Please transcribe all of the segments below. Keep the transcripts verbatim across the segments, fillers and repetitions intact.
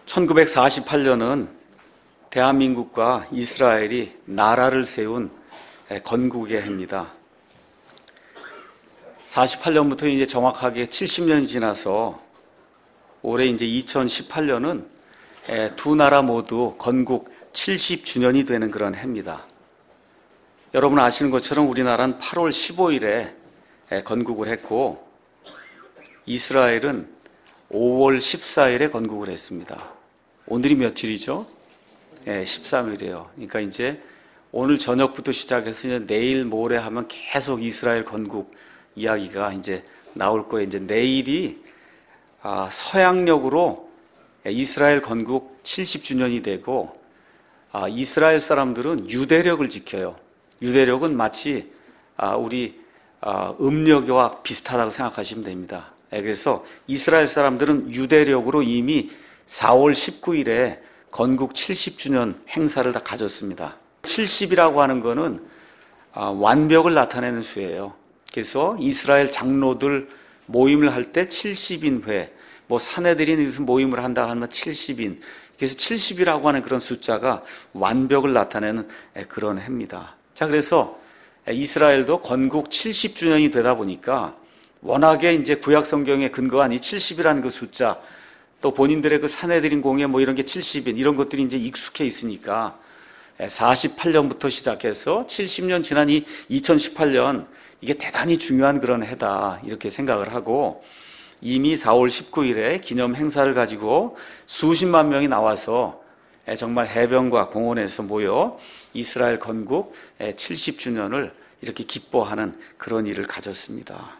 천구백사십팔 년은 대한민국과 이스라엘이 나라를 세운 건국의 해입니다. 사십팔 년부터 이제 정확하게 칠십 년이 지나서 올해 이제 이천십팔 년은 두 나라 모두 건국 칠십 주년이 되는 그런 해입니다. 여러분 아시는 것처럼 우리나라는 팔월 십오일에 건국을 했고 이스라엘은 오월 십사일에 건국을 했습니다. 오늘이 며칠이죠? 네, 십삼일이에요. 그러니까 이제 오늘 저녁부터 시작해서 이제 내일 모레 하면 계속 이스라엘 건국 이야기가 이제 나올 거예요. 이제 내일이 아, 서양력으로 이스라엘 건국 칠십 주년이 되고 아, 이스라엘 사람들은 유대력을 지켜요. 유대력은 마치 아, 우리 아, 음력과 비슷하다고 생각하시면 됩니다. 네, 그래서 이스라엘 사람들은 유대력으로 이미 사월 십구일에 건국 칠십 주년 행사를 다 가졌습니다. 칠십이라고 하는 거는 아, 완벽을 나타내는 수예요. 그래서 이스라엘 장로들 모임을 할 때 칠십인 회, 뭐 사내들이 무슨 모임을 한다 하면 칠십인. 그래서 칠십이라고 하는 그런 숫자가 완벽을 나타내는 그런 해입니다. 자, 그래서 이스라엘도 건국 칠십 주년이 되다 보니까 워낙에 이제 구약 성경에 근거한 이 칠십이라는 그 숫자, 또 본인들의 그 사내들인 공예 뭐 이런 게 칠십인 이런 것들이 이제 익숙해 있으니까 사십팔 년부터 시작해서 칠십 년 지난 이 이천십팔 년 이게 대단히 중요한 그런 해다 이렇게 생각을 하고 이미 사월 십구일에 기념 행사를 가지고 수십만 명이 나와서 정말 해변과 공원에서 모여 이스라엘 건국 칠십 주년을 이렇게 기뻐하는 그런 일을 가졌습니다.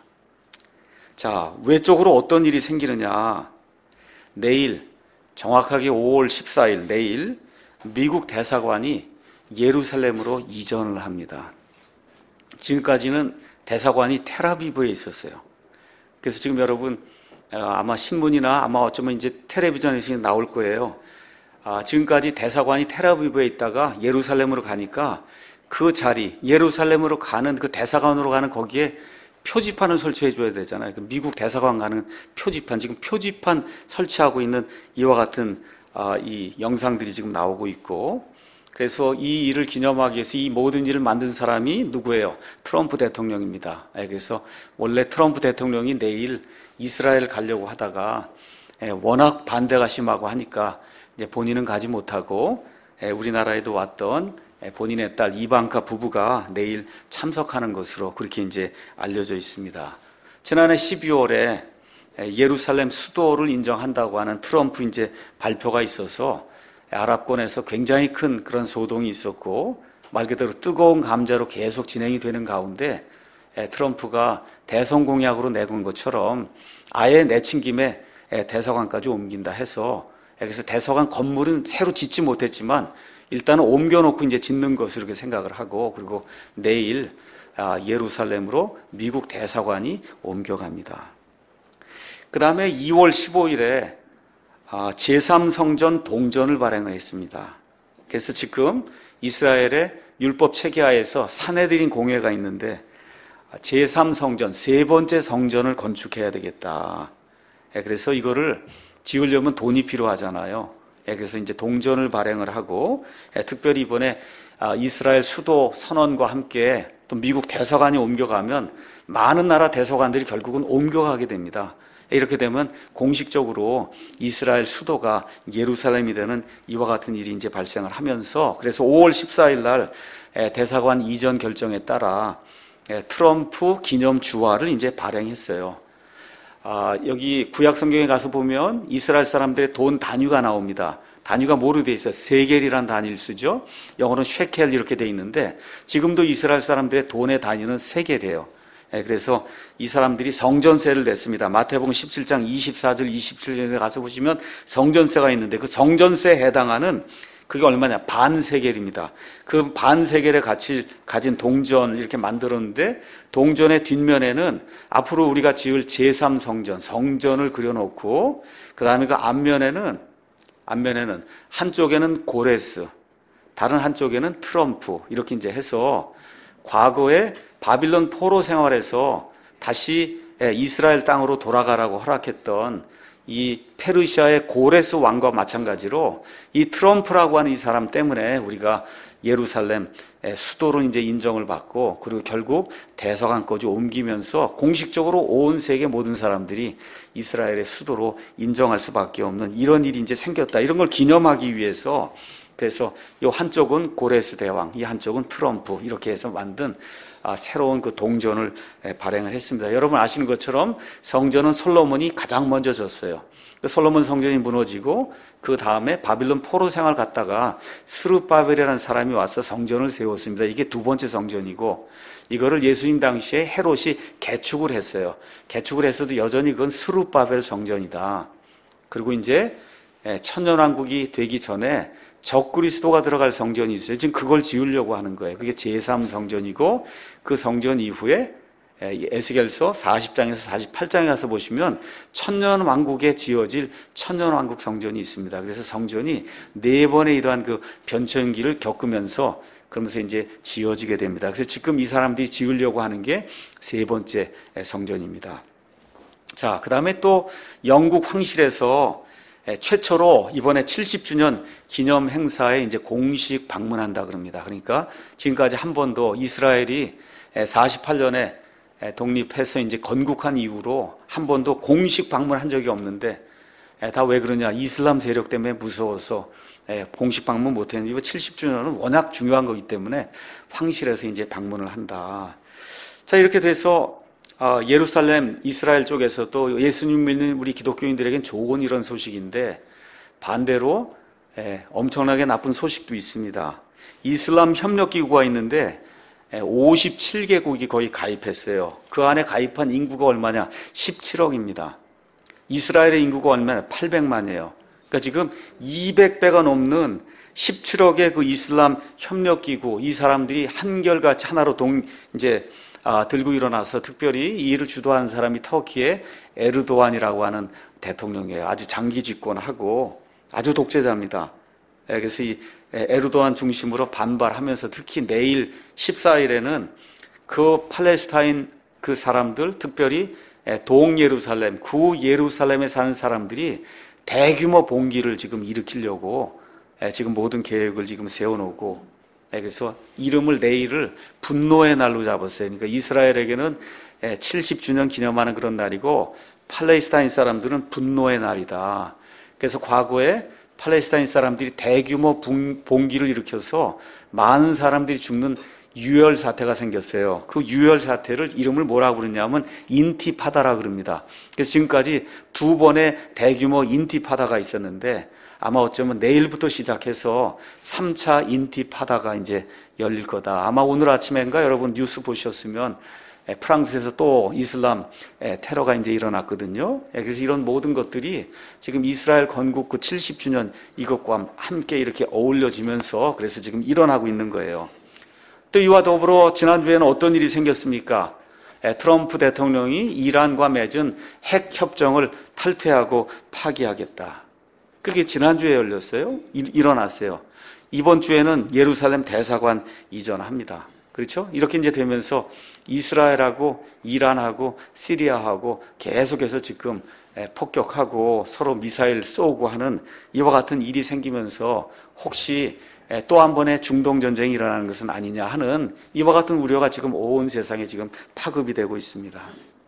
자, 외적으로 어떤 일이 생기느냐? 내일 정확하게 오월 십사일 내일 미국 대사관이 예루살렘으로 이전을 합니다. 지금까지는 대사관이 텔아비브에 있었어요. 그래서 지금 여러분 아마 신문이나 아마 어쩌면 이제 텔레비전에서 나올 거예요. 아, 지금까지 대사관이 텔아비브에 있다가 예루살렘으로 가니까 그 자리, 예루살렘으로 가는 그 대사관으로 가는 거기에 표지판을 설치해 줘야 되잖아요. 미국 대사관 가는 표지판, 지금 표지판 설치하고 있는 이와 같은 아, 이 영상들이 지금 나오고 있고, 그래서 이 일을 기념하기 위해서 이 모든 일을 만든 사람이 누구예요? 트럼프 대통령입니다. 그래서 원래 트럼프 대통령이 내일 이스라엘 가려고 하다가 워낙 반대가 심하고 하니까 이제 본인은 가지 못하고 우리나라에도 왔던 본인의 딸 이방카 부부가 내일 참석하는 것으로 그렇게 이제 알려져 있습니다. 지난해 십이월에 예루살렘 수도를 인정한다고 하는 트럼프 이제 발표가 있어서 아랍권에서 굉장히 큰 그런 소동이 있었고 말 그대로 뜨거운 감자로 계속 진행이 되는 가운데 트럼프가 대선 공약으로 내건 것처럼 아예 내친 김에 대사관까지 옮긴다 해서 그래서 대사관 건물은 새로 짓지 못했지만 일단은 옮겨놓고 이제 짓는 것으로 이렇게 생각을 하고 그리고 내일 예루살렘으로 미국 대사관이 옮겨갑니다. 그 다음에 이월 십오일에 제삼 성전 동전을 발행을 했습니다. 그래서 지금 이스라엘의 율법 체계하에서 사내들인 공회가 있는데 제삼 성전, 세 번째 성전을 건축해야 되겠다. 그래서 이거를 지으려면 돈이 필요하잖아요. 그래서 이제 동전을 발행을 하고 특별히 이번에 이스라엘 수도 선언과 함께 또 미국 대사관이 옮겨가면 많은 나라 대사관들이 결국은 옮겨가게 됩니다. 이렇게 되면 공식적으로 이스라엘 수도가 예루살렘이 되는 이와 같은 일이 이제 발생을 하면서 그래서 오월 십사일 날 대사관 이전 결정에 따라 트럼프 기념 주화를 이제 발행했어요. 아, 여기 구약 성경에 가서 보면 이스라엘 사람들의 돈 단위가 나옵니다. 단위가 뭐로 돼 있어요? 세겔이란 단위를 쓰죠. 영어로는 쉐켈 이렇게 돼 있는데 지금도 이스라엘 사람들의 돈의 단위는 세겔이에요. 그래서 이 사람들이 성전세를 냈습니다. 마태복음 십칠 장 이십사 절 이십칠 절에 가서 보시면 성전세가 있는데 그 성전세에 해당하는 그게 얼마냐? 반 세겔입니다. 그 반 세겔의 가치 가진 동전 이렇게 만들었는데 동전의 뒷면에는 앞으로 우리가 지을 제삼 성전, 성전을 그려놓고 그 다음에 그 앞면에는 앞면에는 한쪽에는 고레스, 다른 한쪽에는 트럼프 이렇게 이제 해서 과거에 바빌론 포로 생활에서 다시 이스라엘 땅으로 돌아가라고 허락했던 이 페르시아의 고레스 왕과 마찬가지로 이 트럼프라고 하는 이 사람 때문에 우리가 예루살렘 수도로 이제 인정을 받고, 그리고 결국 대사관까지 옮기면서 공식적으로 온 세계 모든 사람들이 이스라엘의 수도로 인정할 수밖에 없는 이런 일이 이제 생겼다. 이런 걸 기념하기 위해서, 그래서 이 한쪽은 고레스 대왕, 이 한쪽은 트럼프, 이렇게 해서 만든 새로운 그 동전을 발행을 했습니다. 여러분 아시는 것처럼 성전은 솔로몬이 가장 먼저 졌어요. 그 솔로몬 성전이 무너지고 그 다음에 바빌론 포로 생활 갔다가 스룹바벨이라는 사람이 와서 성전을 세웠습니다. 이게 두 번째 성전이고, 이거를 예수님 당시에 헤롯이 개축을 했어요. 개축을 했어도 여전히 그건 스룹바벨 성전이다. 그리고 이제 천년왕국이 되기 전에 적그리스도가 들어갈 성전이 있어요. 지금 그걸 지으려고 하는 거예요. 그게 제삼 성전이고, 그 성전 이후에 에스겔서 사십 장에서 사십팔 장에 가서 보시면 천년왕국에 지어질 천년왕국 성전이 있습니다. 그래서 성전이 네 번의 이러한 그 변천기를 겪으면서 그러면서 이제 지어지게 됩니다. 그래서 지금 이 사람들이 지으려고 하는 게 세 번째 성전입니다. 자, 그 다음에 또 영국 황실에서 최초로 이번에 칠십 주년 기념 행사에 이제 공식 방문한다 그럽니다. 그러니까 지금까지 한 번도 이스라엘이 사십팔 년에 독립해서 이제 건국한 이후로 한 번도 공식 방문한 적이 없는데, 다 왜 그러냐? 이슬람 세력 때문에 무서워서 공식 방문 못 했는데, 이번 칠십 주년은 워낙 중요한 거기 때문에 황실에서 이제 방문을 한다. 자, 이렇게 돼서 예루살렘, 이스라엘 쪽에서도 예수님 믿는 우리 기독교인들에겐 좋은 이런 소식인데, 반대로 엄청나게 나쁜 소식도 있습니다. 이슬람 협력기구가 있는데 오십칠 개국이 거의 가입했어요. 그 안에 가입한 인구가 얼마냐? 십칠억입니다. 이스라엘의 인구가 얼마냐? 팔백만이에요. 그러니까 지금 이백 배가 넘는 십칠억의 그 이슬람 협력기구, 이 사람들이 한결같이 하나로 동, 이제, 아, 들고 일어나서 특별히 이 일을 주도한 사람이 터키의 에르도안이라고 하는 대통령이에요. 아주 장기 집권하고 아주 독재자입니다. 그래서 이 에르도안 중심으로 반발하면서 특히 내일 십사 일에는 그 팔레스타인 그 사람들, 특별히 동예루살렘, 구 예루살렘에 사는 사람들이 대규모 봉기를 지금 일으키려고 지금 모든 계획을 지금 세워놓고, 그래서 이름을 내일을 분노의 날로 잡았어요. 그러니까 이스라엘에게는 칠십 주년 기념하는 그런 날이고, 팔레스타인 사람들은 분노의 날이다. 그래서 과거에 팔레스타인 사람들이 대규모 봉기를 일으켜서 많은 사람들이 죽는 유혈 사태가 생겼어요. 그 유혈 사태를 이름을 뭐라고 그러냐면 인티파다라 그럽니다. 그래서 지금까지 두 번의 대규모 인티파다가 있었는데, 아마 어쩌면 내일부터 시작해서 삼 차 인티파다가 이제 열릴 거다. 아마 오늘 아침엔가 여러분 뉴스 보셨으면 프랑스에서 또 이슬람 테러가 이제 일어났거든요. 그래서 이런 모든 것들이 지금 이스라엘 건국 그 칠십 주년 이것과 함께 이렇게 어울려지면서 그래서 지금 일어나고 있는 거예요. 또 이와 더불어 지난주에는 어떤 일이 생겼습니까? 트럼프 대통령이 이란과 맺은 핵 협정을 탈퇴하고 파기하겠다. 그게 지난주에 열렸어요. 일어났어요. 이번 주에는 예루살렘 대사관 이전합니다. 그렇죠? 이렇게 이제 되면서 이스라엘하고 이란하고 시리아하고 계속해서 지금 폭격하고 서로 미사일 쏘고 하는 이와 같은 일이 생기면서 혹시 또 한 번의 중동 전쟁이 일어나는 것은 아니냐 하는 이와 같은 우려가 지금 온 세상에 지금 파급이 되고 있습니다.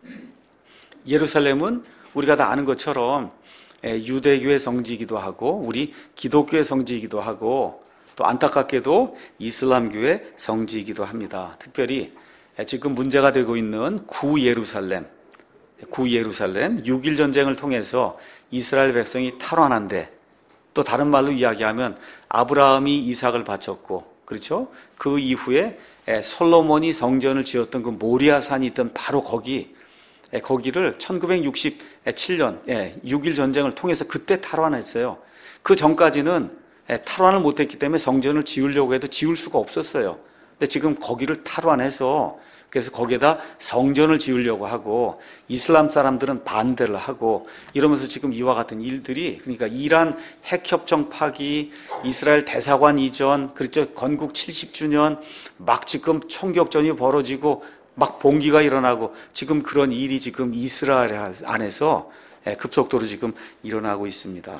예루살렘은 우리가 다 아는 것처럼 유대교의 성지이기도 하고 우리 기독교의 성지이기도 하고 또 안타깝게도 이슬람교의 성지이기도 합니다. 특별히 지금 문제가 되고 있는 구 예루살렘, 구 예루살렘 육 일 전쟁을 통해서 이스라엘 백성이 탈환한데, 또 다른 말로 이야기하면 아브라함이 이삭을 바쳤고, 그렇죠? 그 이후에 솔로몬이 성전을 지었던 그 모리아산이 있던 바로 거기, 거기를 천구백육십칠 년 육 일 전쟁을 통해서 그때 탈환했어요. 그 전까지는 탈환을 못했기 때문에 성전을 지으려고 해도 지을 수가 없었어요. 근데 지금 거기를 탈환해서 그래서 거기에다 성전을 지으려고 하고 이슬람 사람들은 반대를 하고 이러면서 지금 이와 같은 일들이, 그러니까 이란 핵협정 파기, 이스라엘 대사관 이전, 그렇죠, 건국 칠십 주년 막 지금 총격전이 벌어지고 막 봉기가 일어나고 지금 그런 일이 지금 이스라엘 안에서 급속도로 지금 일어나고 있습니다.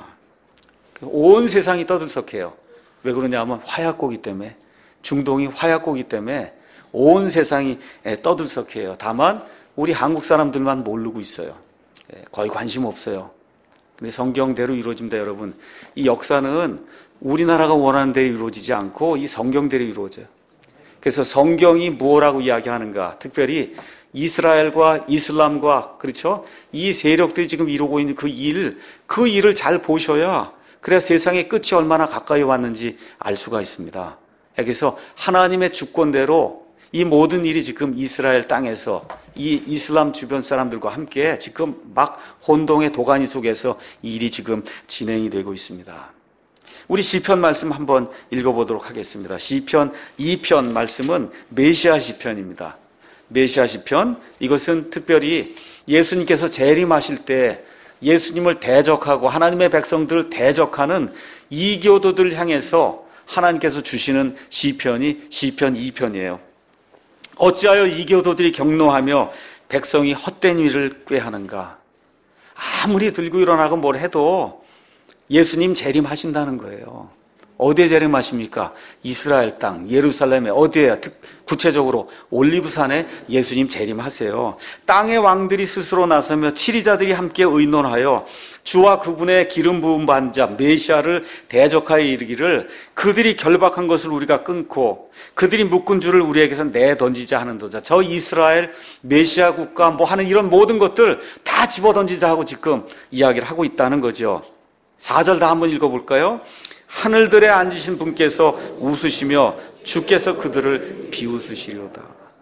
온 세상이 떠들썩해요. 왜 그러냐면 화약고기 때문에, 중동이 화약고기 때문에 온 세상이 떠들썩해요. 다만 우리 한국 사람들만 모르고 있어요. 거의 관심 없어요. 근데 성경대로 이루어집니다, 여러분. 이 역사는 우리나라가 원하는 대로 이루어지지 않고 이 성경대로 이루어져요. 그래서 성경이 무엇라고 이야기하는가? 특별히 이스라엘과 이슬람과, 그렇죠? 이 세력들이 지금 이루고 있는 그 일, 그 일을 잘 보셔야 그래야 세상의 끝이 얼마나 가까이 왔는지 알 수가 있습니다. 그래서 하나님의 주권대로 이 모든 일이 지금 이스라엘 땅에서 이 이슬람 주변 사람들과 함께 지금 막 혼동의 도가니 속에서 이 일이 지금 진행이 되고 있습니다. 우리 시편 말씀 한번 읽어보도록 하겠습니다. 시편 이 편 말씀은 메시아 시편입니다. 메시아 시편, 이것은 특별히 예수님께서 재림하실 때 예수님을 대적하고 하나님의 백성들을 대적하는 이교도들 향해서 하나님께서 주시는 시편이 시편 이 편이에요. 어찌하여 이교도들이 경노하며 백성이 헛된 일을 꾀하는가? 아무리 들고 일어나고 뭘 해도 예수님 재림하신다는 거예요. 어디에 재림하십니까? 이스라엘 땅, 예루살렘에 어디에요? 구체적으로 올리브산에 예수님 재림하세요. 땅의 왕들이 스스로 나서며 치리자들이 함께 의논하여 주와 그분의 기름 부음 받은 자 메시아를 대적하여 이르기를 그들이 결박한 것을 우리가 끊고 그들이 묶은 줄을 우리에게서 내던지자 하는도다. 저 이스라엘 메시아 국가 뭐 하는 이런 모든 것들 다 집어던지자 하고 지금 이야기를 하고 있다는 거죠. 사 절 다 한번 읽어볼까요? 하늘들에 앉으신 분께서 웃으시며 주께서 그들을 비웃으시리로다.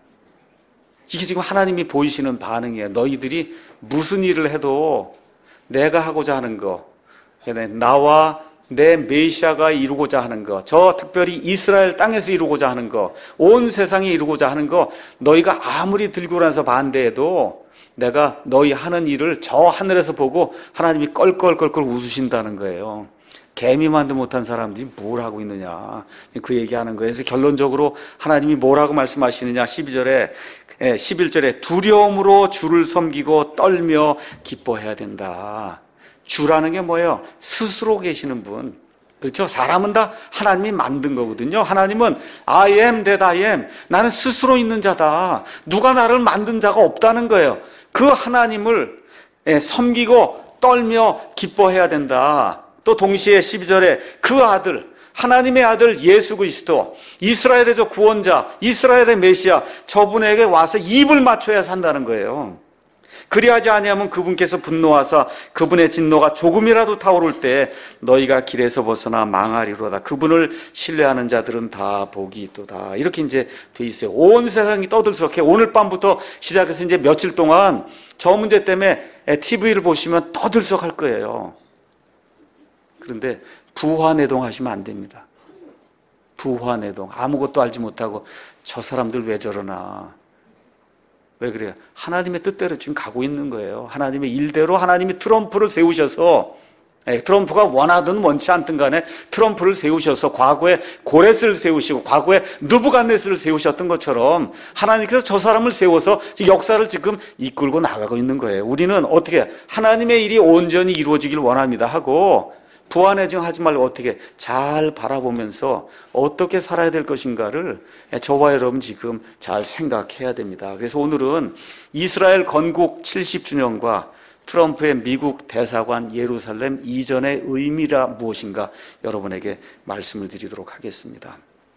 이게 지금 하나님이 보이시는 반응이에요. 너희들이 무슨 일을 해도 내가 하고자 하는 거, 나와 내 메시아가 이루고자 하는 거, 저 특별히 이스라엘 땅에서 이루고자 하는 거, 온 세상에 이루고자 하는 거, 너희가 아무리 들고 나서 반대해도 내가 너희 하는 일을 저 하늘에서 보고 하나님이 껄껄껄껄 웃으신다는 거예요. 개미만도 못한 사람들이 뭘 하고 있느냐, 그 얘기하는 거예요. 그래서 결론적으로 하나님이 뭐라고 말씀하시느냐, 십이 절에 십일 절에 두려움으로 주를 섬기고 떨며 기뻐해야 된다. 주라는 게 뭐예요? 스스로 계시는 분. 그렇죠? 사람은 다 하나님이 만든 거거든요. 하나님은 I am that I am. 나는 스스로 있는 자다. 누가 나를 만든 자가 없다는 거예요. 그 하나님을 섬기고 떨며 기뻐해야 된다. 또 동시에 십이 절에 그 아들, 하나님의 아들 예수 그리스도, 이스라엘의 저 구원자, 이스라엘의 메시아, 저분에게 와서 입을 맞춰야 산다는 거예요. 그리하지 아니하면 그분께서 분노하사 그분의 진노가 조금이라도 타오를 때 너희가 길에서 벗어나 망하리로다. 그분을 신뢰하는 자들은 다 복이 있도다. 이렇게 이제 돼 있어요. 온 세상이 떠들썩해. 오늘 밤부터 시작해서 이제 며칠 동안 저 문제 때문에 티비를 보시면 떠들썩할 거예요. 그런데 부화내동 하시면 안 됩니다. 부화내동. 아무것도 알지 못하고 저 사람들 왜 저러나. 왜 그래요? 하나님의 뜻대로 지금 가고 있는 거예요. 하나님의 일대로 하나님이 트럼프를 세우셔서, 트럼프가 원하든 원치 않든 간에 트럼프를 세우셔서 과거에 고레스를 세우시고 과거에 느부갓네스를 세우셨던 것처럼 하나님께서 저 사람을 세워서 역사를 지금 이끌고 나가고 있는 거예요. 우리는 어떻게 하나님의 일이 온전히 이루어지길 원합니다 하고 부안해증 하지 말고 어떻게 잘 바라보면서 어떻게 살아야 될 것인가를 저와 여러분 지금 잘 생각해야 됩니다. 그래서 오늘은 이스라엘 건국 칠십 주년과 트럼프의 미국 대사관 예루살렘 이전의 의미라 무엇인가 여러분에게 말씀을 드리도록 하겠습니다.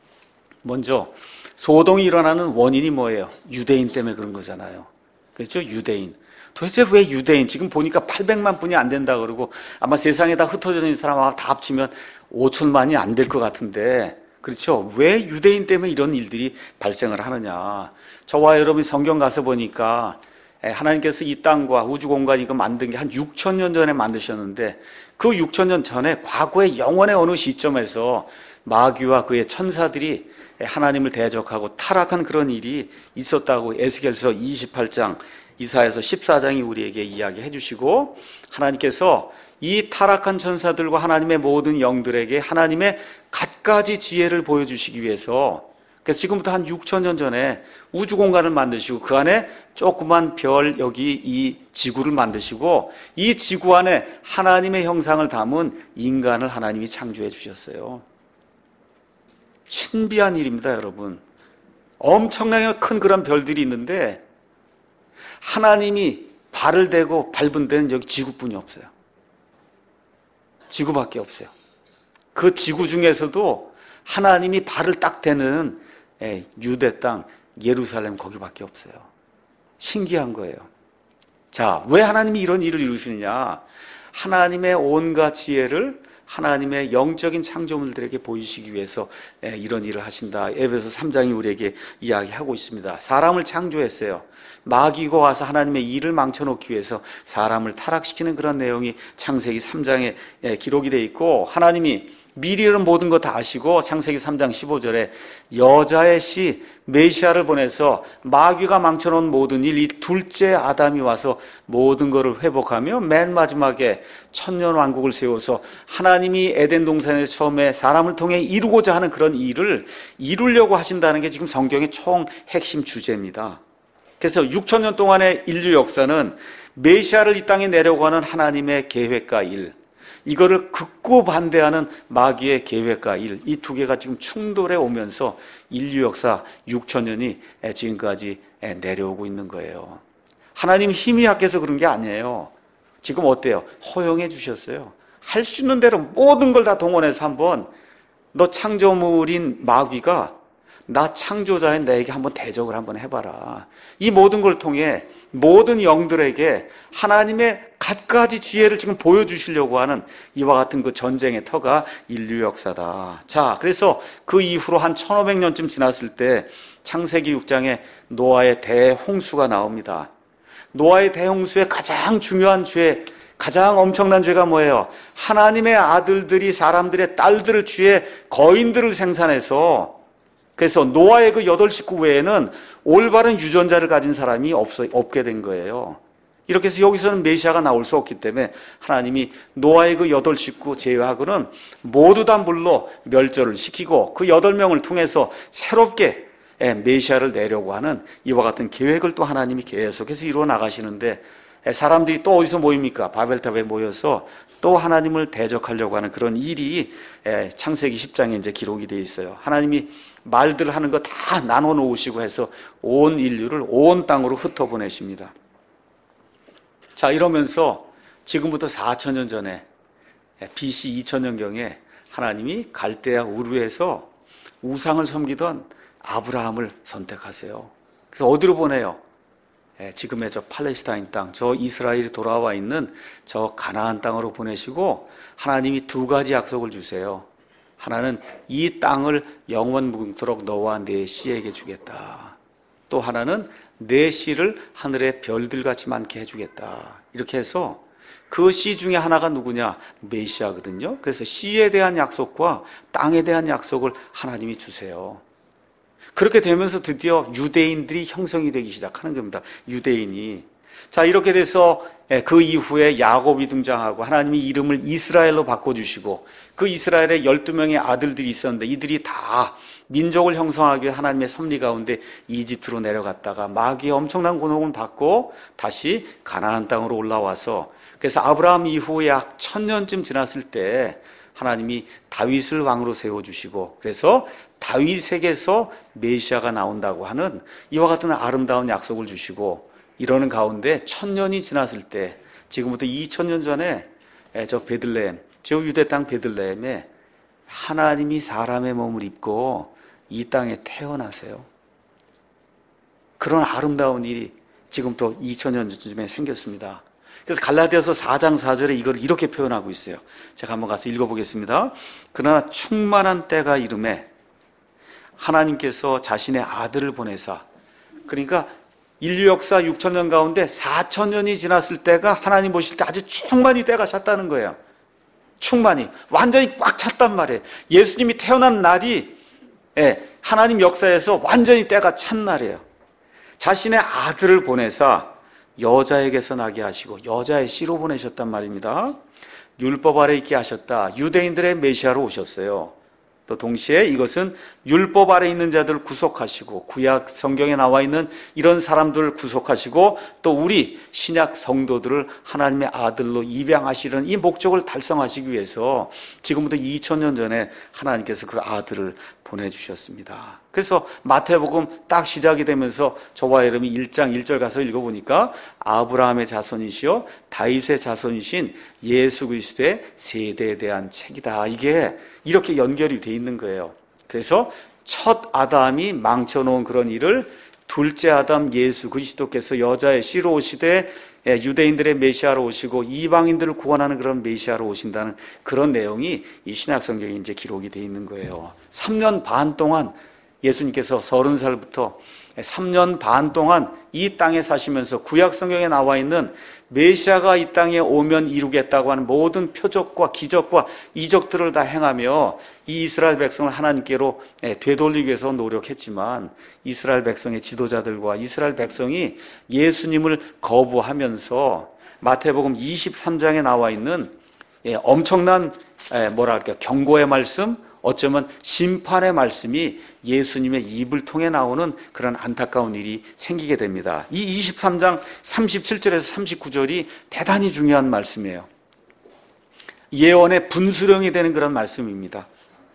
먼저 소동이 일어나는 원인이 뭐예요? 유대인 때문에 그런 거잖아요. 그렇죠? 유대인. 도대체 왜 유대인? 지금 보니까 팔백만 분이 안 된다 그러고 아마 세상에 다 흩어져 있는 사람하고 다 합치면 오천만이 안 될 것 같은데, 그렇죠? 왜 유대인 때문에 이런 일들이 발생을 하느냐? 저와 여러분이 성경 가서 보니까 하나님께서 이 땅과 우주 공간 이거 만든 게 한 육천 년 전에 만드셨는데 그 육천 년 전에 과거의 영원의 어느 시점에서 마귀와 그의 천사들이 하나님을 대적하고 타락한 그런 일이 있었다고 에스겔서 이십팔 장, 이사야서 십사 장이 우리에게 이야기해 주시고, 하나님께서 이 타락한 천사들과 하나님의 모든 영들에게 하나님의 갖가지 지혜를 보여주시기 위해서 그래서 지금부터 한 육천 년 전에 우주 공간을 만드시고 그 안에 조그만 별, 여기 이 지구를 만드시고 이 지구 안에 하나님의 형상을 담은 인간을 하나님이 창조해 주셨어요. 신비한 일입니다, 여러분. 엄청나게 큰 그런 별들이 있는데 하나님이 발을 대고 밟은 데는 여기 지구뿐이 없어요. 지구밖에 없어요. 그 지구 중에서도 하나님이 발을 딱 대는 유대 땅 예루살렘 거기밖에 없어요. 신기한 거예요. 자, 왜 하나님이 이런 일을 이루시느냐? 하나님의 온갖 지혜를 하나님의 영적인 창조물들에게 보이시기 위해서 이런 일을 하신다. 에베소 삼 장이 우리에게 이야기하고 있습니다. 사람을 창조했어요. 마귀가 와서 하나님의 일을 망쳐놓기 위해서 사람을 타락시키는 그런 내용이 창세기 삼 장에 기록이 되어 있고, 하나님이 미리는 모든 거 다 아시고 창세기 삼 장 십오 절에 여자의 씨 메시아를 보내서 마귀가 망쳐놓은 모든 일, 이 둘째 아담이 와서 모든 것을 회복하며 맨 마지막에 천년 왕국을 세워서 하나님이 에덴 동산에 처음에 사람을 통해 이루고자 하는 그런 일을 이루려고 하신다는 게 지금 성경의 총 핵심 주제입니다. 그래서 육천 년 동안의 인류 역사는 메시아를 이 땅에 내려고 하는 하나님의 계획과 일, 이거를 극구 반대하는 마귀의 계획과 일, 이 두 개가 지금 충돌해 오면서 인류 역사 육천 년이 지금까지 내려오고 있는 거예요. 하나님 힘이 약해서 그런 게 아니에요. 지금 어때요? 허용해 주셨어요. 할 수 있는 대로 모든 걸 다 동원해서 한번 너 창조물인 마귀가 나 창조자인 나에게 한번 대적을 한번 해봐라. 이 모든 걸 통해 모든 영들에게 하나님의 갖가지 지혜를 지금 보여주시려고 하는 이와 같은 그 전쟁의 터가 인류 역사다. 자, 그래서 그 이후로 한 천오백 년쯤 지났을 때 창세기 육 장에 노아의 대홍수가 나옵니다. 노아의 대홍수의 가장 중요한 죄, 가장 엄청난 죄가 뭐예요? 하나님의 아들들이 사람들의 딸들을 취해 거인들을 생산해서, 그래서 노아의 그 여덟 식구 외에는 올바른 유전자를 가진 사람이 없어, 없게 된 거예요. 이렇게 해서 여기서는 메시아가 나올 수 없기 때문에 하나님이 노아의 그 여덟 식구 제외하고는 모두 다 물로 멸절을 시키고 그 여덟 명을 통해서 새롭게 메시아를 내려고 하는 이와 같은 계획을 또 하나님이 계속해서 이루어 나가시는데, 사람들이 또 어디서 모입니까? 바벨탑에 모여서 또 하나님을 대적하려고 하는 그런 일이 창세기 십 장에 이제 기록이 되어 있어요. 하나님이 말들 하는 거 다 나눠 놓으시고 해서 온 인류를 온 땅으로 흩어보내십니다. 자, 이러면서 지금부터 사천 년 전에 비씨 이천 년경에 하나님이 갈대아 우르에서 우상을 섬기던 아브라함을 선택하세요. 그래서 어디로 보내요? 지금의 저 팔레스타인 땅, 저 이스라엘이 돌아와 있는 저 가나안 땅으로 보내시고 하나님이 두 가지 약속을 주세요. 하나는 이 땅을 영원 무궁토록 너와 네 씨에게 주겠다. 또 하나는 네 씨를 하늘의 별들같이 많게 해주겠다. 이렇게 해서 그 씨 중에 하나가 누구냐? 메시아거든요. 그래서 씨에 대한 약속과 땅에 대한 약속을 하나님이 주세요. 그렇게 되면서 드디어 유대인들이 형성이 되기 시작하는 겁니다. 유대인이. 자, 이렇게 돼서 그 이후에 야곱이 등장하고 하나님이 이름을 이스라엘로 바꿔주시고 그 이스라엘에 열두 명의 아들들이 있었는데 이들이 다 민족을 형성하기 위해 하나님의 섭리 가운데 이집트로 내려갔다가 마귀의 엄청난 곤혹을 받고 다시 가나안 땅으로 올라와서, 그래서 아브라함 이후에 약 천년쯤 지났을 때 하나님이 다윗을 왕으로 세워주시고, 그래서 다윗에게서 메시아가 나온다고 하는 이와 같은 아름다운 약속을 주시고, 이러는 가운데 천년이 지났을 때 지금부터 이천 년 전에 저 베들레헴, 저 유대 땅 베들레헴에 하나님이 사람의 몸을 입고 이 땅에 태어나세요. 그런 아름다운 일이 지금부터 이천 년 전쯤에 생겼습니다. 그래서 갈라디아서 사 장 사 절에 이걸 이렇게 표현하고 있어요. 제가 한번 가서 읽어보겠습니다. 그러나 충만한 때가 이르매 하나님께서 자신의 아들을 보내사, 그러니까 인류 역사 육천 년 가운데 사천 년이 지났을 때가 하나님 보실 때 아주 충만히 때가 찼다는 거예요. 충만히 완전히 꽉 찼단 말이에요. 예수님이 태어난 날이 하나님 역사에서 완전히 때가 찬 날이에요. 자신의 아들을 보내사 여자에게서 나게 하시고 여자의 씨로 보내셨단 말입니다. 율법 아래 있게 하셨다. 유대인들의 메시아로 오셨어요. 또 동시에 이것은 율법 아래 있는 자들을 구속하시고 구약 성경에 나와 있는 이런 사람들을 구속하시고 또 우리 신약 성도들을 하나님의 아들로 입양하시려는 이 목적을 달성하시기 위해서 지금부터 이천 년 전에 하나님께서 그 아들을 보내주셨습니다. 그래서 마태복음 딱 시작이 되면서 저와 여러분이 일 장 일 절 가서 읽어보니까 아브라함의 자손이시요 다윗의 자손이신 예수 그리스도의 세대에 대한 책이다. 이게 이렇게 연결이 돼 있는 거예요. 그래서 첫 아담이 망쳐놓은 그런 일을 둘째 아담 예수 그리스도께서 여자의 씨로 오시되 유대인들의 메시아로 오시고 이방인들을 구원하는 그런 메시아로 오신다는 그런 내용이 이 신약 성경에 이제 기록이 돼 있는 거예요. 삼 년 반 동안 예수님께서 서른 살부터 삼 년 반 동안 이 땅에 사시면서 구약 성경에 나와 있는 메시아가 이 땅에 오면 이루겠다고 하는 모든 표적과 기적과 이적들을 다 행하며 이 이스라엘 백성을 하나님께로 되돌리기 위해서 노력했지만 이스라엘 백성의 지도자들과 이스라엘 백성이 예수님을 거부하면서 마태복음 이십삼 장에 나와 있는 엄청난 뭐랄까 경고의 말씀, 어쩌면 심판의 말씀이 예수님의 입을 통해 나오는 그런 안타까운 일이 생기게 됩니다. 이 이십삼 장 삼십칠 절에서 삼십구 절이 대단히 중요한 말씀이에요. 예언의 분수령이 되는 그런 말씀입니다.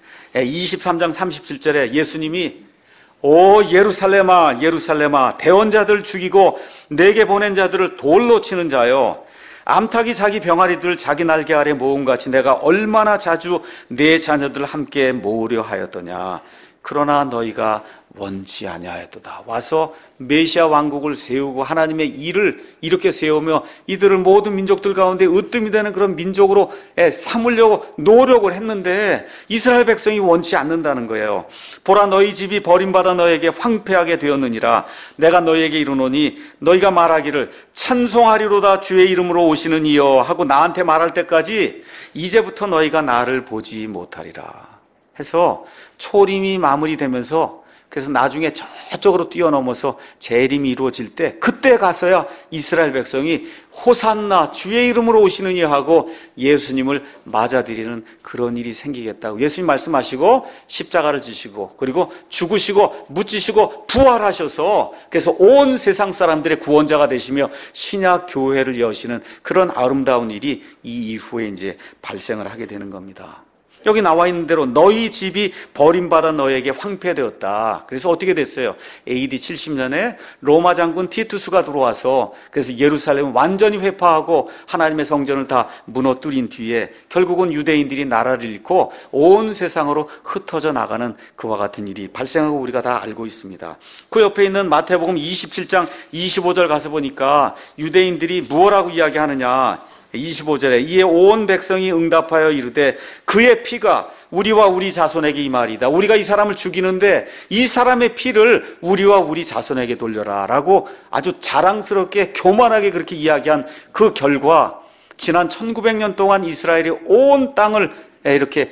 이십삼 장 삼십칠 절에 예수님이 오 예루살렘아 예루살렘아 대언자들 죽이고 내게 보낸 자들을 돌로 치는 자여 암탉이 자기 병아리들 자기 날개 아래 모음같이 내가 얼마나 자주 내 자녀들을 함께 모으려 하였더냐. 그러나 너희가 원치 아니하였도다. 와서 메시아 왕국을 세우고 하나님의 일을 이렇게 세우며 이들을 모든 민족들 가운데 으뜸이 되는 그런 민족으로 삼으려고 노력을 했는데 이스라엘 백성이 원치 않는다는 거예요. 보라 너희 집이 버림받아 너에게 황폐하게 되었느니라. 내가 너희에게 이르노니 너희가 말하기를 찬송하리로다 주의 이름으로 오시는 이여 하고 나한테 말할 때까지 이제부터 너희가 나를 보지 못하리라 해서 초림이 마무리되면서 그래서 나중에 저쪽으로 뛰어넘어서 재림이 이루어질 때 그때 가서야 이스라엘 백성이 호산나 주의 이름으로 오시느니 하고 예수님을 맞아들이는 그런 일이 생기겠다고 예수님 말씀하시고 십자가를 지시고 그리고 죽으시고 묻히시고 부활하셔서 그래서 온 세상 사람들의 구원자가 되시며 신약 교회를 여시는 그런 아름다운 일이 이 이후에 이제 발생을 하게 되는 겁니다. 여기 나와 있는 대로 너희 집이 버림받아 너에게 황폐되었다. 그래서 어떻게 됐어요? 에이디 칠십 년에 로마 장군 티투스가 들어와서 그래서 예루살렘을 완전히 회파하고 하나님의 성전을 다 무너뜨린 뒤에 결국은 유대인들이 나라를 잃고 온 세상으로 흩어져 나가는 그와 같은 일이 발생하고 우리가 다 알고 있습니다. 그 옆에 있는 마태복음 이십칠 장 이십오 절 가서 보니까 유대인들이 무엇라고 이야기하느냐. 이십오 절에 이에 온 백성이 응답하여 이르되 그의 피가 우리와 우리 자손에게 임하리이다. 우리가 이 사람을 죽이는데 이 사람의 피를 우리와 우리 자손에게 돌려라 라고 아주 자랑스럽게 교만하게 그렇게 이야기한 그 결과 지난 천구백 년 동안 이스라엘이 온 땅을 이렇게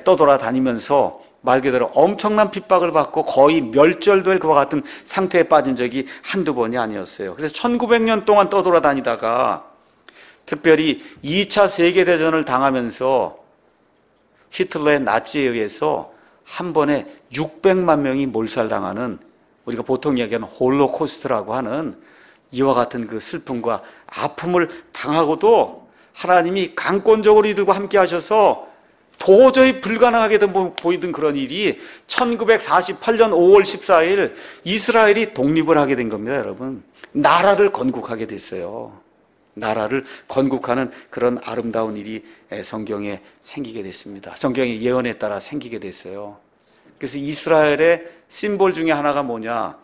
떠돌아다니면서 말 그대로 엄청난 핍박을 받고 거의 멸절될 것과 같은 상태에 빠진 적이 한두 번이 아니었어요. 그래서 천구백 년 동안 떠돌아다니다가 특별히 이 차 세계대전을 당하면서 히틀러의 나치에 의해서 한 번에 육백만 명이 몰살당하는 우리가 보통 이야기하는 홀로코스트라고 하는 이와 같은 그 슬픔과 아픔을 당하고도 하나님이 강권적으로 이들과 함께 하셔서 도저히 불가능하게 보이던 그런 일이 천구백사십팔 년 오월 십사일 이스라엘이 독립을 하게 된 겁니다. 여러분, 나라를 건국하게 됐어요. 나라를 건국하는 그런 아름다운 일이 성경에 생기게 됐습니다. 성경의 예언에 따라 생기게 됐어요. 그래서 이스라엘의 심볼 중에 하나가 뭐냐?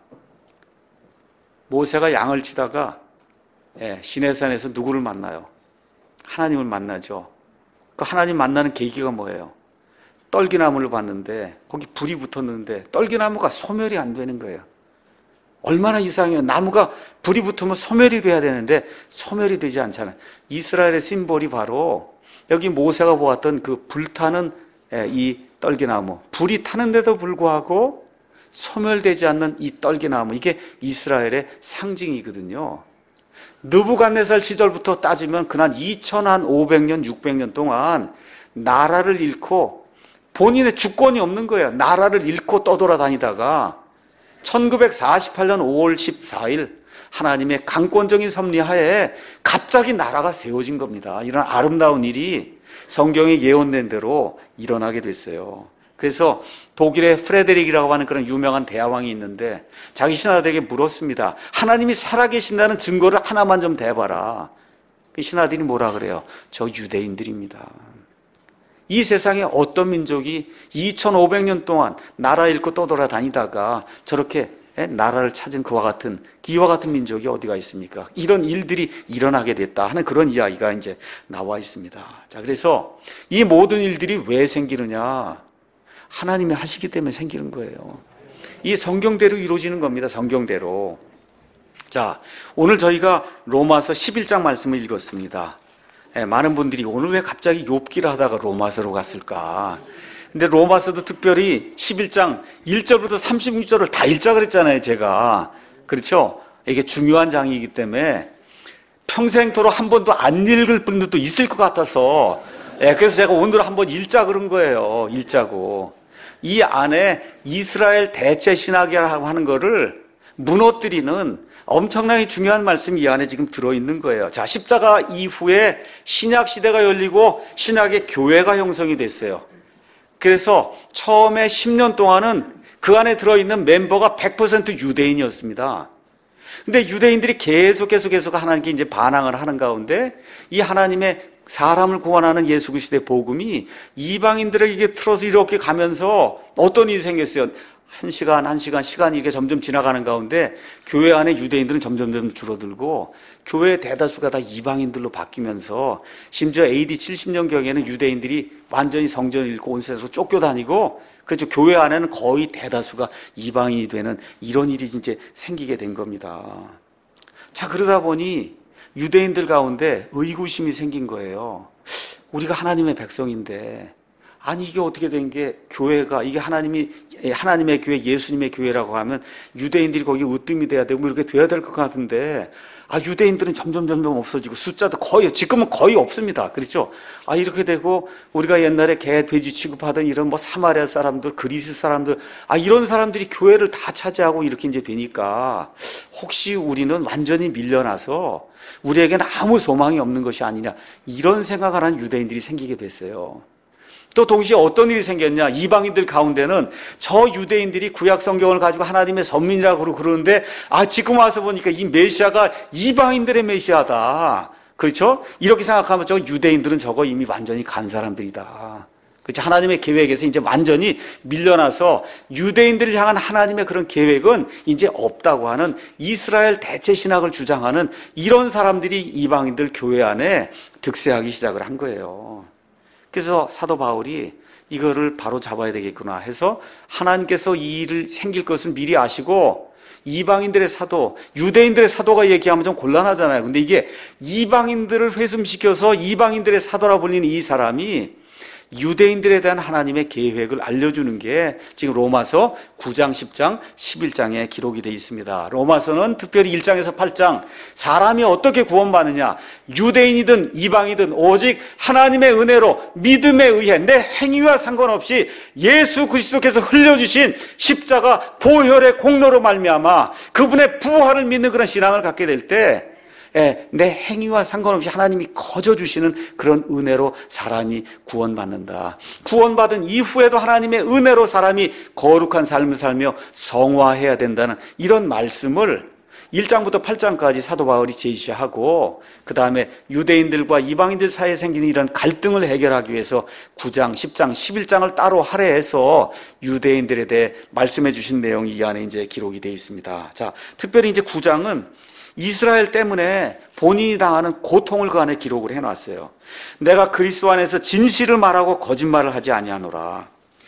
모세가 양을 치다가 시내산에서 누구를 만나요? 하나님을 만나죠. 그 하나님 만나는 계기가 뭐예요? 떨기나무를 봤는데 거기 불이 붙었는데 떨기나무가 소멸이 안 되는 거예요. 얼마나 이상해요. 나무가 불이 붙으면 소멸이 돼야 되는데 소멸이 되지 않잖아요. 이스라엘의 심볼이 바로 여기 모세가 보았던 그 불타는 이 떨기나무, 불이 타는데도 불구하고 소멸되지 않는 이 떨기나무, 이게 이스라엘의 상징이거든요. 느부갓네살 시절부터 따지면 그난 이천오백 년, 육백 년 동안 나라를 잃고 본인의 주권이 없는 거예요. 나라를 잃고 떠돌아다니다가 천구백사십팔 년 오월 십사일 하나님의 강권적인 섭리하에 갑자기 나라가 세워진 겁니다. 이런 아름다운 일이 성경에 예언된 대로 일어나게 됐어요. 그래서 독일의 프레데릭이라고 하는 그런 유명한 대왕이 있는데 자기 신하들에게 물었습니다. 하나님이 살아계신다는 증거를 하나만 좀 대봐라. 그 신하들이 뭐라 그래요? 저 유대인들입니다. 이 세상에 어떤 민족이 이천오백 년 동안 나라 잃고 떠돌아다니다가 저렇게 나라를 찾은 그와 같은 이와 같은 민족이 어디가 있습니까? 이런 일들이 일어나게 됐다 하는 그런 이야기가 이제 나와 있습니다. 자, 그래서 이 모든 일들이 왜 생기느냐? 하나님이 하시기 때문에 생기는 거예요. 이 성경대로 이루어지는 겁니다. 성경대로. 자, 오늘 저희가 로마서 십일 장 말씀을 읽었습니다. 예, 많은 분들이 오늘 왜 갑자기 욥기를 하다가 로마서로 갔을까? 근데 로마서도 특별히 십일 장 일 절부터 삼십육 절을 다 읽자 그랬잖아요, 제가. 그렇죠? 이게 중요한 장이기 때문에 평생토록 한 번도 안 읽을 분들도 있을 것 같아서, 예, 그래서 제가 오늘 한번 읽자 그런 거예요. 읽자고. 이 안에 이스라엘 대체 신학이라고 하는 거를 무너뜨리는 엄청나게 중요한 말씀이 이 안에 지금 들어있는 거예요. 자, 십자가 이후에 신약 시대가 열리고 신약의 교회가 형성이 됐어요. 그래서 처음에 십 년 동안은 그 안에 들어있는 멤버가 백 퍼센트 유대인이었습니다. 근데 유대인들이 계속 계속 계속 하나님께 이제 반항을 하는 가운데 이 하나님의 사람을 구원하는 예수 그리스도의 복음이 이방인들에게 틀어서 이렇게 가면서 어떤 일이 생겼어요. 한 시간, 한 시간, 시간이 이게 점점 지나가는 가운데 교회 안에 유대인들은 점점 점 줄어들고 교회의 대다수가 다 이방인들로 바뀌면서 심지어 에이디 칠십 년경에는 유대인들이 완전히 성전을 잃고 온 세상으로 쫓겨다니고 그렇죠. 교회 안에는 거의 대다수가 이방인이 되는 이런 일이 진짜 생기게 된 겁니다. 자, 그러다 보니 유대인들 가운데 의구심이 생긴 거예요. 우리가 하나님의 백성인데 아니 이게 어떻게 된 게 교회가 이게 하나님이 하나님의 교회 예수님의 교회라고 하면 유대인들이 거기 으뜸이 돼야 되고 이렇게 돼야 될 것 같은데 아 유대인들은 점점 점점 없어지고 숫자도 거의 지금은 거의 없습니다. 그렇죠? 아 이렇게 되고 우리가 옛날에 개 돼지 취급하던 이런 뭐 사마리아 사람들 그리스 사람들 아 이런 사람들이 교회를 다 차지하고 이렇게 이제 되니까 혹시 우리는 완전히 밀려나서 우리에게는 아무 소망이 없는 것이 아니냐 이런 생각을 하는 유대인들이 생기게 됐어요. 또 동시에 어떤 일이 생겼냐? 이방인들 가운데는 저 유대인들이 구약 성경을 가지고 하나님의 선민이라고 그러는데 아 지금 와서 보니까 이 메시아가 이방인들의 메시아다. 그렇죠? 이렇게 생각하면 저 유대인들은 저거 이미 완전히 간 사람들이다. 그렇죠? 하나님의 계획에서 이제 완전히 밀려나서 유대인들을 향한 하나님의 그런 계획은 이제 없다고 하는 이스라엘 대체 신학을 주장하는 이런 사람들이 이방인들 교회 안에 득세하기 시작을 한 거예요. 그래서 사도 바울이 이거를 바로 잡아야 되겠구나 해서 하나님께서 이 일을 생길 것을 미리 아시고 이방인들의 사도, 유대인들의 사도가 얘기하면 좀 곤란하잖아요. 근데 이게 이방인들을 회심시켜서 이방인들의 사도라 불리는 이 사람이 유대인들에 대한 하나님의 계획을 알려주는 게 지금 로마서 구 장, 십 장, 십일 장에 기록이 되어 있습니다. 로마서는 특별히 일 장에서 팔 장 사람이 어떻게 구원받느냐 유대인이든 이방이든 오직 하나님의 은혜로 믿음에 의해 내 행위와 상관없이 예수 그리스도께서 흘려주신 십자가 보혈의 공로로 말미암아 그분의 부활을 믿는 그런 신앙을 갖게 될 때 예, 내 행위와 상관없이 하나님이 거저주시는 그런 은혜로 사람이 구원받는다. 구원받은 이후에도 하나님의 은혜로 사람이 거룩한 삶을 살며 성화해야 된다는 이런 말씀을 일 장부터 팔 장까지 사도 바울이 제시하고 그 다음에 유대인들과 이방인들 사이에 생기는 이런 갈등을 해결하기 위해서 구 장, 십 장, 십일 장을 따로 할애해서 유대인들에 대해 말씀해 주신 내용이 이 안에 이제 기록이 되어 있습니다. 자, 특별히 이제 구 장은 이스라엘 때문에 본인이 당하는 고통을 그 안에 기록을 해놨어요. 내가 그리스도 안에서 진실을 말하고 거짓말을 하지 아니하노라.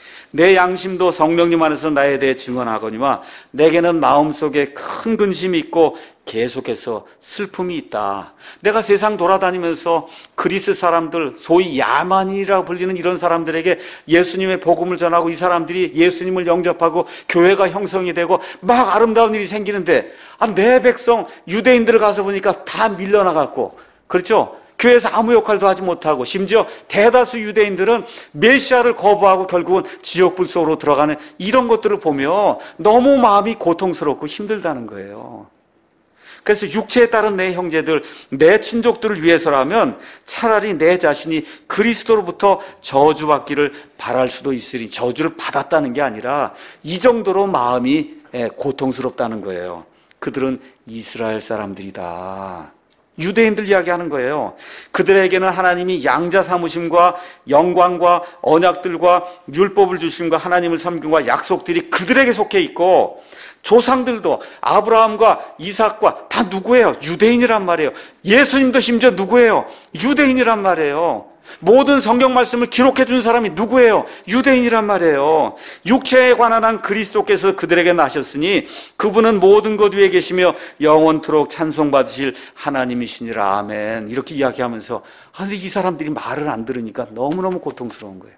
내 양심도 성령님 안에서 나에 대해 증언하거니와 내게는 마음속에 큰 근심이 있고 계속해서 슬픔이 있다. 내가 세상 돌아다니면서 그리스 사람들 소위 야만인이라고 불리는 이런 사람들에게 예수님의 복음을 전하고 이 사람들이 예수님을 영접하고 교회가 형성이 되고 막 아름다운 일이 생기는데 아, 내 백성 유대인들 가서 보니까 다 밀려나갔고 그렇죠? 교회에서 아무 역할도 하지 못하고 심지어 대다수 유대인들은 메시아를 거부하고 결국은 지옥불 속으로 들어가는 이런 것들을 보며 너무 마음이 고통스럽고 힘들다는 거예요. 그래서 육체에 따른 내 형제들, 내 친족들을 위해서라면 차라리 내 자신이 그리스도로부터 저주받기를 바랄 수도 있으니 저주를 받았다는 게 아니라 이 정도로 마음이 고통스럽다는 거예요. 그들은 이스라엘 사람들이다. 유대인들 이야기하는 거예요. 그들에게는 하나님이 양자 삼으심과 영광과 언약들과 율법을 주심과 하나님을 섬김과 약속들이 그들에게 속해 있고 조상들도 아브라함과 이삭과 다 누구예요? 유대인이란 말이에요. 예수님도 심지어 누구예요? 유대인이란 말이에요. 모든 성경 말씀을 기록해 준 사람이 누구예요? 유대인이란 말이에요. 육체에 관한 한 그리스도께서 그들에게 나셨으니 그분은 모든 것 위에 계시며 영원토록 찬송받으실 하나님이시니라. 아멘. 이렇게 이야기하면서 근데 이 사람들이 말을 안 들으니까 너무너무 고통스러운 거예요.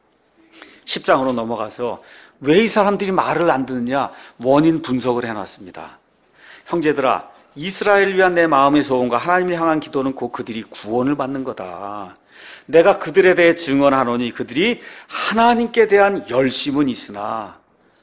십 장으로 넘어가서 왜 이 사람들이 말을 안 듣느냐 원인 분석을 해놨습니다. 형제들아, 이스라엘을 위한 내 마음의 소원과 하나님을 향한 기도는 곧 그들이 구원을 받는 거다. 내가 그들에 대해 증언하노니 그들이 하나님께 대한 열심은 있으나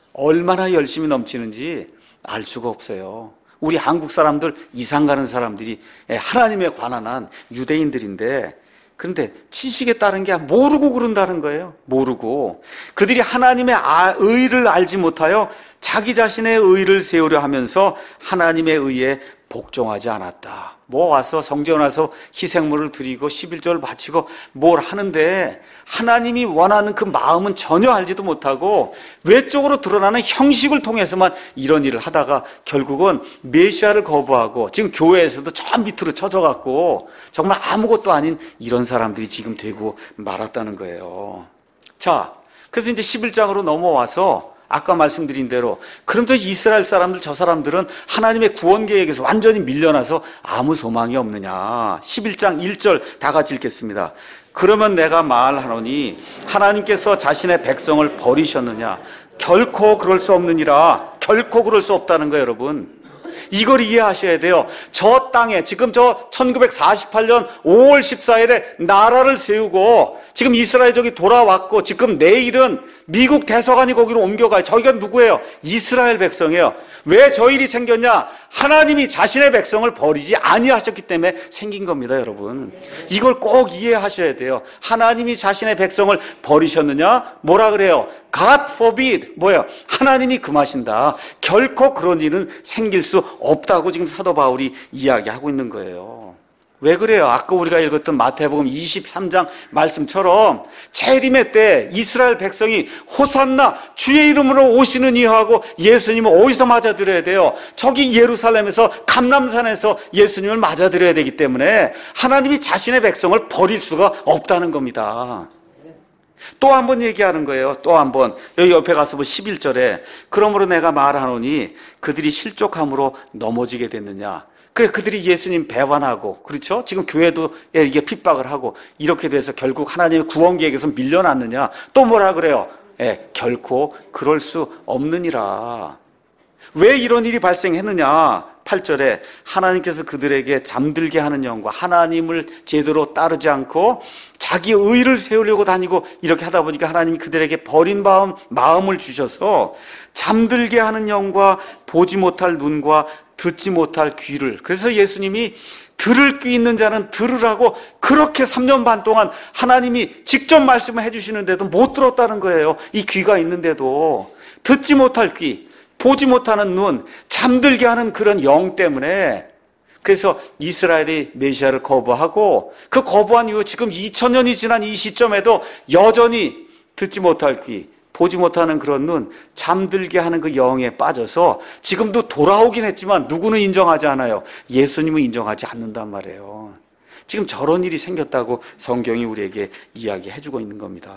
얼마나 열심이 넘치는지 알 수가 없어요. 우리 한국 사람들, 이상 가는 사람들이 하나님에 관한 한 유대인들인데 그런데 지식에 따른 게 모르고 그런다는 거예요. 모르고. 그들이 하나님의 의를 알지 못하여 자기 자신의 의를 세우려 하면서 하나님의 의에 복종하지 않았다. 뭐 와서 성전 와서 희생물을 드리고 십일조를 바치고 뭘 하는데 하나님이 원하는 그 마음은 전혀 알지도 못하고 외적으로 드러나는 형식을 통해서만 이런 일을 하다가 결국은 메시아를 거부하고 지금 교회에서도 저 밑으로 쳐져갖고 정말 아무것도 아닌 이런 사람들이 지금 되고 말았다는 거예요. 자, 그래서 이제 십일 장으로 넘어와서 아까 말씀드린 대로 그럼 저 이스라엘 사람들 저 사람들은 하나님의 구원 계획에서 완전히 밀려나서 아무 소망이 없느냐. 십일 장 일 절 다 같이 읽겠습니다. 그러면 내가 말하노니 하나님께서 자신의 백성을 버리셨느냐. 결코 그럴 수 없느니라. 결코 그럴 수 없다는 거예요, 여러분. 이걸 이해하셔야 돼요. 저 땅에 지금 저 천구백사십팔 년 오월 십사일에 나라를 세우고 지금 이스라엘족이 돌아왔고 지금 내일은 미국 대사관이 거기로 옮겨가요. 저희가 누구예요? 이스라엘 백성이에요. 왜 저 일이 생겼냐? 하나님이 자신의 백성을 버리지 아니하셨기 때문에 생긴 겁니다, 여러분. 이걸 꼭 이해하셔야 돼요. 하나님이 자신의 백성을 버리셨느냐? 뭐라 그래요? God forbid. 뭐예요? 하나님이 금하신다. 결코 그런 일은 생길 수 없다고 지금 사도 바울이 이야기하고 있는 거예요. 왜 그래요? 아까 우리가 읽었던 마태복음 이십삼 장 말씀처럼 재림의 때 이스라엘 백성이 호산나 주의 이름으로 오시는 이하고 예수님을 어디서 맞아들여야 돼요? 저기 예루살렘에서 감람산에서 예수님을 맞아들여야 되기 때문에 하나님이 자신의 백성을 버릴 수가 없다는 겁니다. 또 한 번 얘기하는 거예요. 또 한 번. 여기 옆에 가서 뭐 십일 절에 그러므로 내가 말하노니 그들이 실족함으로 넘어지게 됐느냐. 그래, 그들이 예수님 배반하고, 그렇죠? 지금 교회도 이게 핍박을 하고, 이렇게 돼서 결국 하나님의 구원 계획에서 밀려났느냐? 또 뭐라 그래요? 예, 결코 그럴 수 없느니라. 왜 이런 일이 발생했느냐? 팔 절에 하나님께서 그들에게 잠들게 하는 영과 하나님을 제대로 따르지 않고 자기 의를 세우려고 다니고 이렇게 하다 보니까 하나님이 그들에게 버린 마음, 마음을 주셔서 잠들게 하는 영과 보지 못할 눈과 듣지 못할 귀를. 그래서 예수님이 들을 귀 있는 자는 들으라고 그렇게 삼 년 반 동안 하나님이 직접 말씀을 해주시는데도 못 들었다는 거예요. 이 귀가 있는데도. 듣지 못할 귀, 보지 못하는 눈, 잠들게 하는 그런 영 때문에 그래서 이스라엘이 메시아를 거부하고 그 거부한 이후 지금 이천 년이 지난 이 시점에도 여전히 듣지 못할 귀, 보지 못하는 그런 눈, 잠들게 하는 그 영에 빠져서 지금도 돌아오긴 했지만 누구는 인정하지 않아요. 예수님은 인정하지 않는단 말이에요. 지금 저런 일이 생겼다고 성경이 우리에게 이야기해주고 있는 겁니다.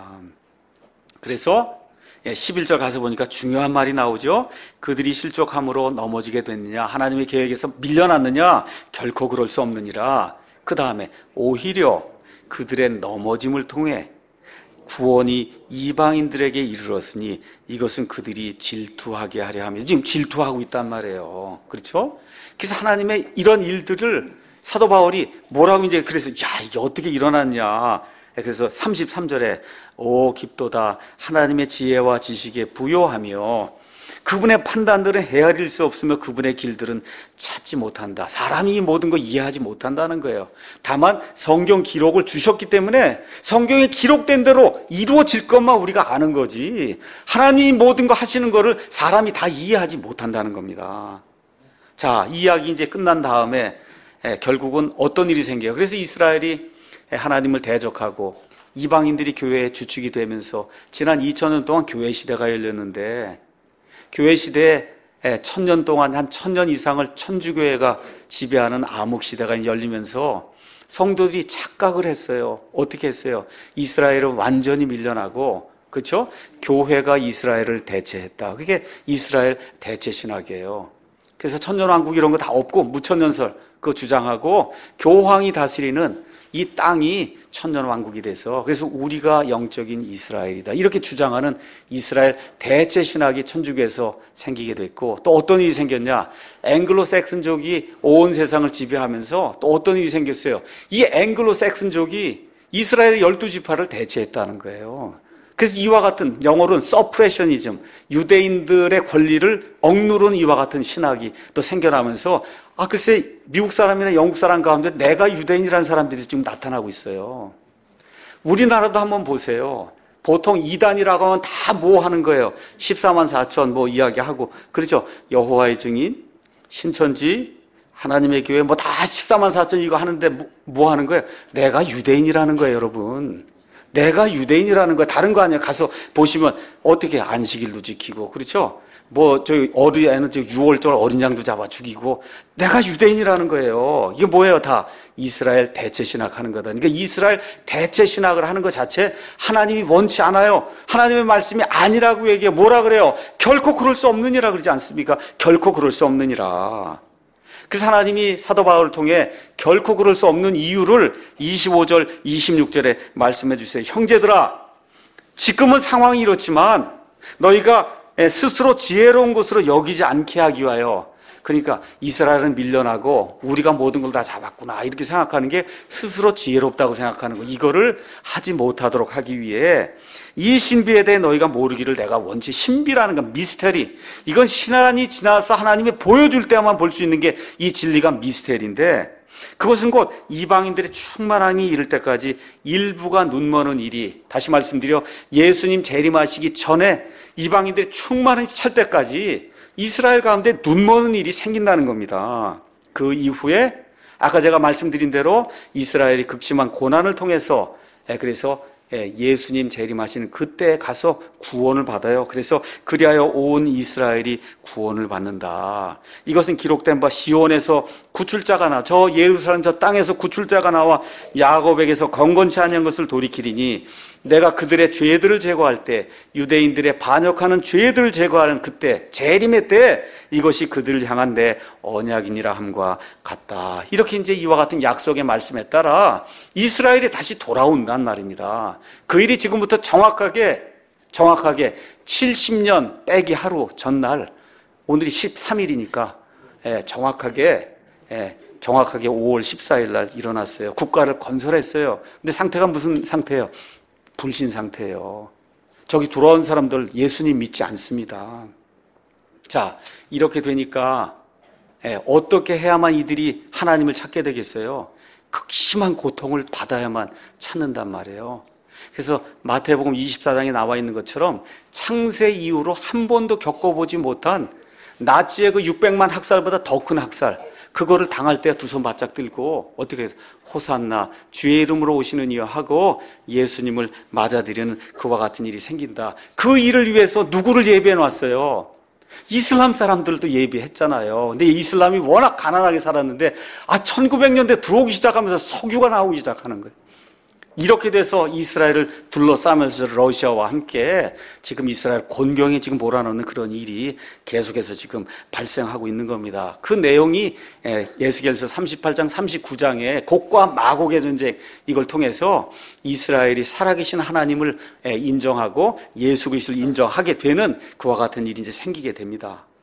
그래서 십일 절 가서 보니까 중요한 말이 나오죠. 그들이 실족함으로 넘어지게 됐느냐, 하나님의 계획에서 밀려났느냐, 결코 그럴 수 없느니라. 그 다음에 오히려 그들의 넘어짐을 통해 구원이 이방인들에게 이르렀으니 이것은 그들이 질투하게 하려 하며 지금 질투하고 있단 말이에요. 그렇죠? 그래서 하나님의 이런 일들을 사도 바울이 뭐라고 이제 그래서 야, 이게 어떻게 일어났냐. 그래서 삼십삼 절에 오 깊도다 하나님의 지혜와 지식에 부요하며 그분의 판단들은 헤아릴 수 없으며 그분의 길들은 찾지 못한다. 사람이 이 모든 거 이해하지 못한다는 거예요. 다만 성경 기록을 주셨기 때문에 성경에 기록된 대로 이루어질 것만 우리가 아는 거지, 하나님이 모든 거 하시는 거를 사람이 다 이해하지 못한다는 겁니다. 자, 이 이야기 이제 끝난 다음에 결국은 어떤 일이 생겨요? 그래서 이스라엘이 하나님을 대적하고 이방인들이 교회의 주축이 되면서 지난 이천 년 동안 교회 시대가 열렸는데, 교회 시대에 천년 동안 한 천년 이상을 천주교회가 지배하는 암흑 시대가 열리면서 성도들이 착각을 했어요. 어떻게 했어요? 이스라엘은 완전히 밀려나고, 그렇죠? 교회가 이스라엘을 대체했다. 그게 이스라엘 대체 신학이에요. 그래서 천년왕국 이런 거 다 없고 무천년설 그거 주장하고 교황이 다스리는 이 땅이 천년왕국이 돼서 그래서 우리가 영적인 이스라엘이다 이렇게 주장하는 이스라엘 대체 신학이 천주교에서 생기게 됐고, 또 어떤 일이 생겼냐? 앵글로색슨족이 온 세상을 지배하면서 또 어떤 일이 생겼어요? 이 앵글로색슨족이 이스라엘의 열두 지파를 대체했다는 거예요. 그래서 이와 같은, 영어로는 서프레셔니즘, 유대인들의 권리를 억누르는 이와 같은 신학이 또 생겨나면서 아 글쎄 미국 사람이나 영국 사람 가운데 내가 유대인이라는 사람들이 지금 나타나고 있어요. 우리나라도 한번 보세요. 보통 이단이라고 하면 다 뭐 하는 거예요? 십사만 사천 뭐 이야기하고, 그렇죠? 여호와의 증인, 신천지, 하나님의 교회 뭐 다 십사만 사천 이거 하는데 뭐, 뭐 하는 거예요? 내가 유대인이라는 거예요, 여러분. 내가 유대인이라는 거야. 다른 거 아니야. 가서 보시면 어떻게 안식일도 지키고, 그렇죠? 뭐 저기 어린 애는 유월절 어린 양도 잡아 죽이고, 내가 유대인이라는 거예요. 이게 뭐예요? 다 이스라엘 대체 신학하는 거다. 그러니까 이스라엘 대체 신학을 하는 것 자체 하나님이 원치 않아요. 하나님의 말씀이 아니라고 얘기해. 뭐라 그래요? 결코 그럴 수 없느니라 그러지 않습니까? 결코 그럴 수 없느니라. 그래서 하나님이 사도 바울을 통해 결코 그럴 수 없는 이유를 이십오 절, 이십육 절에 말씀해 주세요. 형제들아, 지금은 상황이 이렇지만 너희가 스스로 지혜로운 것으로 여기지 않게 하기 위하여, 그러니까 이스라엘은 밀려나고 우리가 모든 걸 다 잡았구나 이렇게 생각하는 게 스스로 지혜롭다고 생각하는 거, 이거를 하지 못하도록 하기 위해 이 신비에 대해 너희가 모르기를 내가 원치. 신비라는 건 미스테리, 이건 시간이 지나서 하나님이 보여줄 때만 볼 수 있는 게 이 진리가 미스테리인데, 그것은 곧 이방인들의 충만함이 이를 때까지 일부가 눈머는 일이, 다시 말씀드려 예수님 재림하시기 전에 이방인들의 충만함이 찰 때까지 이스라엘 가운데 눈머는 일이 생긴다는 겁니다. 그 이후에 아까 제가 말씀드린 대로 이스라엘이 극심한 고난을 통해서, 그래서 예수님 재림하시는 그때 가서 구원을 받아요. 그래서 그리하여 온 이스라엘이 구원을 받는다. 이것은 기록된 바 시온에서 구출자가 나, 저 예루살렘 저 땅에서 구출자가 나와 야곱에게서 건건치 아니한 것을 돌이키리니 내가 그들의 죄들을 제거할 때, 유대인들의 반역하는 죄들을 제거하는 그때, 재림의 때 이것이 그들을 향한 내 언약이니라 함과 같다. 이렇게 이제 이와 같은 약속의 말씀에 따라 이스라엘이 다시 돌아온단 말입니다. 그 일이 지금부터 정확하게 정확하게 칠십 년 빼기 하루 전날, 오늘이 십삼 일이니까 예, 정확하게 예, 정확하게 오월 십사일 날 일어났어요. 국가를 건설했어요. 근데 상태가 무슨 상태예요? 불신 상태예요. 저기 돌아온 사람들 예수님 믿지 않습니다. 자, 이렇게 되니까 예, 어떻게 해야만 이들이 하나님을 찾게 되겠어요? 극심한 고통을 받아야만 찾는단 말이에요. 그래서 마태복음 이십사 장에 나와 있는 것처럼 창세 이후로 한 번도 겪어보지 못한 나치의 그 육백만 학살보다 더 큰 학살, 그거를 당할 때 두 손 바짝 들고 어떻게 해서 호산나 주의 이름으로 오시는 이여 하고 예수님을 맞아들이는 그와 같은 일이 생긴다. 그 일을 위해서 누구를 예비해 놨어요? 이슬람 사람들도 예비했잖아요. 근데 이슬람이 워낙 가난하게 살았는데 아 천구백 년대 들어오기 시작하면서 석유가 나오기 시작하는 거예요. 이렇게 돼서 이스라엘을 둘러싸면서 러시아와 함께 지금 이스라엘 곤경에 지금 몰아넣는 그런 일이 계속해서 지금 발생하고 있는 겁니다. 그 내용이 에스겔서 삼십팔 장 삼십구 장에 곡과 마곡의 전쟁, 이걸 통해서 이스라엘이 살아계신 하나님을 인정하고 예수 그리스도를 인정하게 되는 그와 같은 일이 이제 생기게 됩니다.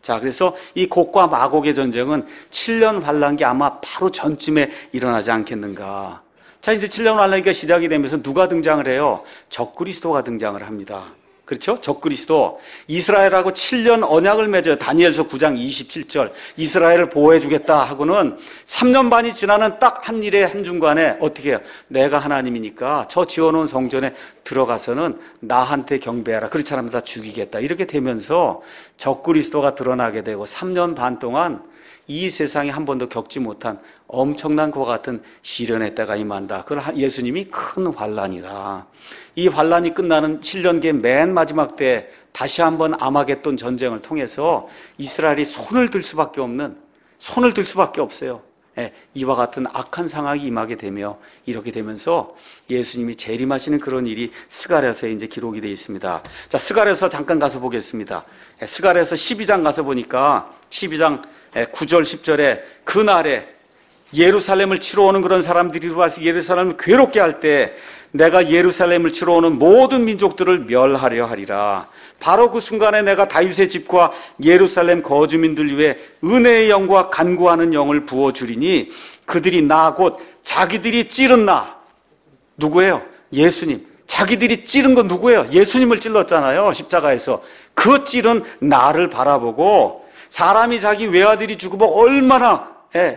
자, 그래서 이 곡과 마곡의 전쟁은 칠 년 환란기 아마 바로 전쯤에 일어나지 않겠는가. 자, 이제 칠 년 환란기가 시작이 되면서 누가 등장을 해요? 적그리스도가 등장을 합니다. 그렇죠? 적그리스도. 이스라엘하고 칠 년 언약을 맺어요. 다니엘서 구 장 이십칠 절. 이스라엘을 보호해 주겠다 하고는 삼 년 반이 지나는 딱 한 일의 한중간에 어떻게 해요? 내가 하나님이니까 저 지어놓은 성전에 들어가서는 나한테 경배하라. 그렇지 않으면 다 죽이겠다. 이렇게 되면서 적그리스도가 드러나게 되고 삼 년 반 동안 이 세상에 한 번도 겪지 못한 엄청난 그와 같은 시련의 때가 임한다. 그걸 예수님이 큰 환란이다. 이 환란이 끝나는 칠 년기의 맨 마지막 때 다시 한번 아마겟돈 전쟁을 통해서 이스라엘이 손을 들 수밖에 없는, 손을 들 수밖에 없어요. 예, 이와 같은 악한 상황이 임하게 되며 이렇게 되면서 예수님이 재림하시는 그런 일이 스가랴서에 이제 기록이 되어 있습니다. 자, 스가랴서 잠깐 가서 보겠습니다. 예, 스가랴서 십이 장 가서 보니까 십이 장 구 절 십 절에 그날에 예루살렘을 치러 오는 그런 사람들이 와서 예루살렘을 괴롭게 할 때 내가 예루살렘을 치러 오는 모든 민족들을 멸하려 하리라. 바로 그 순간에 내가 다윗의 집과 예루살렘 거주민들 위해 은혜의 영과 간구하는 영을 부어주리니 그들이 나 곧 자기들이 찌른 나. 누구예요? 예수님. 자기들이 찌른 건 누구예요? 예수님을 찔렀잖아요. 십자가에서. 그 찌른 나를 바라보고 사람이 자기 외아들이 죽으면 얼마나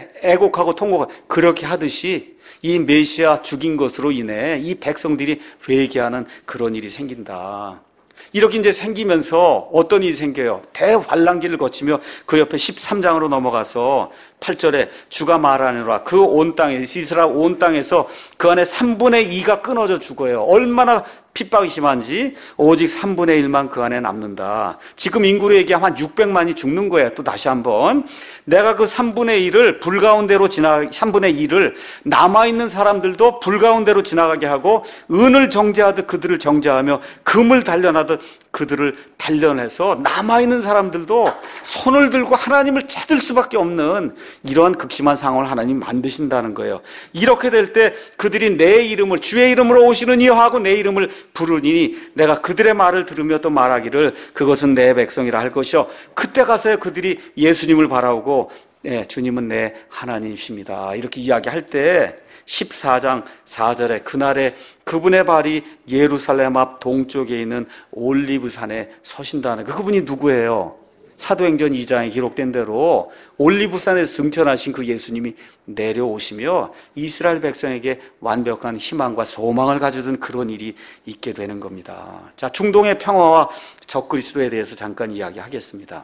애곡하고 통곡하고 그렇게 하듯이 이 메시아 죽인 것으로 인해 이 백성들이 회개하는 그런 일이 생긴다. 이렇게 이제 생기면서 어떤 일이 생겨요? 대환란기를 거치며 그 옆에 십삼 장으로 넘어가서 팔 절에 주가 말하느라 그 온 땅에 이스라엘 온 땅에서 그 안에 삼분의 이가 끊어져 죽어요. 얼마나 핍박이 심한지 오직 삼분의 일만 그 안에 남는다. 지금 인구로 얘기하면 한 육백만이 죽는 거예요. 또 다시 한번 내가 그 삼분의 일을 불가운데로 지나 삼분의 일을 남아있는 사람들도 불가운데로 지나가게 하고 은을 정죄하듯 그들을 정죄하며 금을 단련하듯 그들을 단련해서 남아있는 사람들도 손을 들고 하나님을 찾을 수밖에 없는 이러한 극심한 상황을 하나님 만드신다는 거예요. 이렇게 될 때 그들이 내 이름을 주의 이름으로 오시는 이여 하고 내 이름을 부르니 내가 그들의 말을 들으며 또 말하기를 그것은 내 백성이라 할 것이요 그때 가서 그들이 예수님을 바라보고 네, 주님은 내 하나님이십니다. 이렇게 이야기할 때 십사 장 사 절에 그날에 그분의 발이 예루살렘 앞 동쪽에 있는 올리브산에 서신다는 그 그분이 누구예요? 사도행전 이 장에 기록된 대로 올리브산에 승천하신 그 예수님이 내려오시며 이스라엘 백성에게 완벽한 희망과 소망을 가져준 그런 일이 있게 되는 겁니다. 자, 중동의 평화와 적그리스도에 대해서 잠깐 이야기하겠습니다.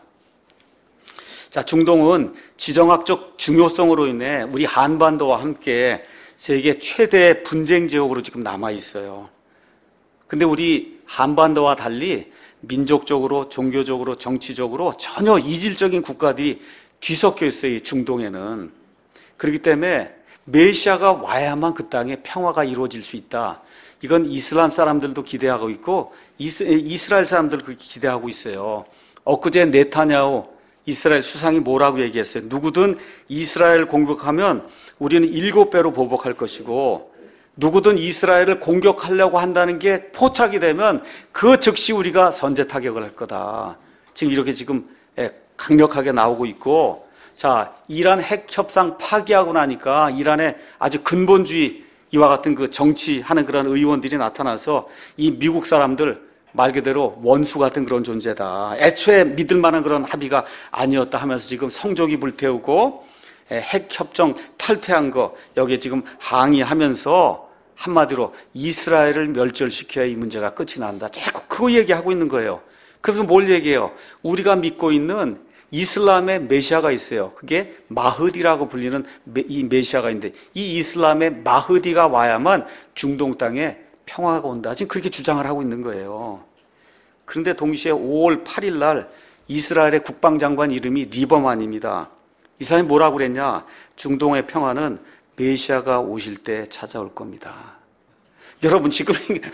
자, 중동은 지정학적 중요성으로 인해 우리 한반도와 함께 세계 최대 분쟁 지역으로 지금 남아 있어요. 근데 우리 한반도와 달리 민족적으로, 종교적으로, 정치적으로 전혀 이질적인 국가들이 뒤섞여 있어요, 이 중동에는. 그렇기 때문에 메시아가 와야만 그 땅에 평화가 이루어질 수 있다. 이건 이슬람 사람들도 기대하고 있고 이스, 이스라엘 사람들도 그렇게 기대하고 있어요. 엊그제 네타냐후 이스라엘 수상이 뭐라고 얘기했어요? 누구든 이스라엘 공격하면 우리는 일곱 배로 보복할 것이고 누구든 이스라엘을 공격하려고 한다는 게 포착이 되면 그 즉시 우리가 선제 타격을 할 거다. 지금 이렇게 지금 강력하게 나오고 있고, 자, 이란 핵 협상 파기하고 나니까 이란의 아주 근본주의 이와 같은 그 정치하는 그런 의원들이 나타나서 이 미국 사람들 말 그대로 원수 같은 그런 존재다. 애초에 믿을 만한 그런 합의가 아니었다 하면서 지금 성조기 불태우고 핵 협정 탈퇴한 거 여기에 지금 항의하면서 한마디로 이스라엘을 멸절시켜야 이 문제가 끝이 난다. 자꾸 그거 얘기하고 있는 거예요. 그래서 뭘 얘기해요? 우리가 믿고 있는 이슬람의 메시아가 있어요. 그게 마흐디라고 불리는 이 메시아가 있는데 이 이슬람의 마흐디가 와야만 중동 땅에 평화가 온다. 지금 그렇게 주장을 하고 있는 거예요. 그런데 동시에 오월 팔일 날 이스라엘의 국방장관 이름이 리버만입니다. 이 사람이 뭐라고 그랬냐? 중동의 평화는 메시아가 오실 때 찾아올 겁니다. 여러분 지금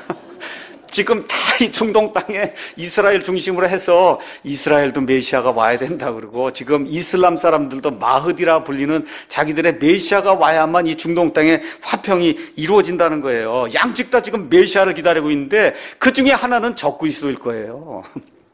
지금 다 이 중동 땅에 이스라엘 중심으로 해서 이스라엘도 메시아가 와야 된다 그러고 지금 이슬람 사람들도 마흐디라 불리는 자기들의 메시아가 와야만 이 중동 땅에 화평이 이루어진다는 거예요. 양측 다 지금 메시아를 기다리고 있는데 그 중에 하나는 적그리스도일 거예요.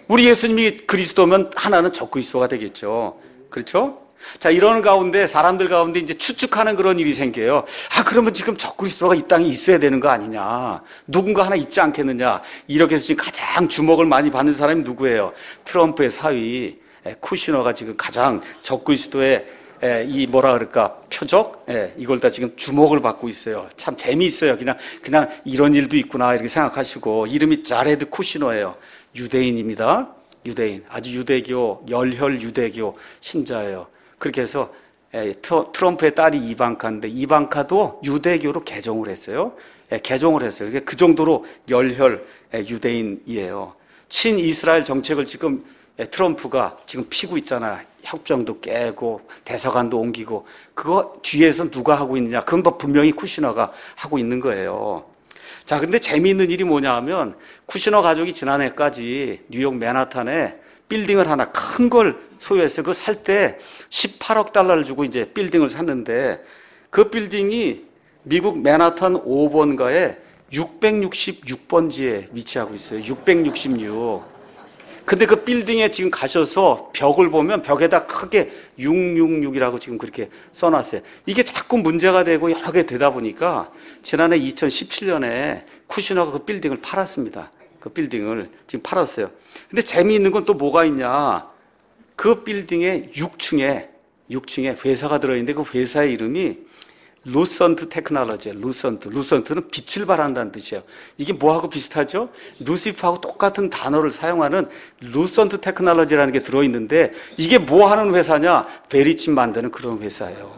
우리 예수님이 그리스도면 하나는 적그리스도가 되겠죠. 그렇죠? 자, 이러는 가운데 사람들 가운데 이제 추측하는 그런 일이 생겨요. 아, 그러면 지금 적그리스도가 이 땅에 있어야 되는 거 아니냐? 누군가 하나 있지 않겠느냐? 이렇게 해서 지금 가장 주목을 많이 받는 사람이 누구예요? 트럼프의 사위 쿠시너가 지금 가장 적그리스도의 이 뭐라 그럴까 표적 이걸 다 지금 주목을 받고 있어요. 참 재미있어요. 그냥 그냥 이런 일도 있구나 이렇게 생각하시고. 이름이 자레드 쿠시너예요. 유대인입니다. 유대인, 아주 유대교 열혈 유대교 신자예요. 그렇게 해서 트럼프의 딸이 이방카인데 이방카도 유대교로 개종을 했어요. 개종을 했어요. 그 정도로 열혈 유대인이에요. 친이스라엘 정책을 지금 트럼프가 지금 피고 있잖아. 협정도 깨고 대사관도 옮기고. 그거 뒤에서 누가 하고 있느냐? 그건 뭐 분명히 쿠시너가 하고 있는 거예요. 자, 근데 재미있는 일이 뭐냐 하면 쿠시너 가족이 지난해까지 뉴욕 맨하탄에 빌딩을 하나 큰 걸 소유했어요. 그거 살 때 십팔억 달러를 주고 이제 빌딩을 샀는데 그 빌딩이 미국 맨하탄 오 번가에 육백육십육 번지에 위치하고 있어요. 육백육십육. 근데 그 빌딩에 지금 가셔서 벽을 보면 벽에다 크게 육백육십육이라고 지금 그렇게 써놨어요. 이게 자꾸 문제가 되고 여러 개 되다 보니까 지난해 이천십칠 년에 쿠시너가 그 빌딩을 팔았습니다. 그 빌딩을 지금 팔았어요. 근데 재미있는 건 또 뭐가 있냐. 그 빌딩의 육 층에, 육 층에 회사가 들어있는데 그 회사의 이름이 루선트 테크놀로지예요. 루선트. 루선트는 빛을 발한다는 뜻이에요. 이게 뭐하고 비슷하죠? 루시프하고 똑같은 단어를 사용하는 루선트 테크놀로지라는 게 들어있는데 이게 뭐 하는 회사냐? 베리칩 만드는 그런 회사예요.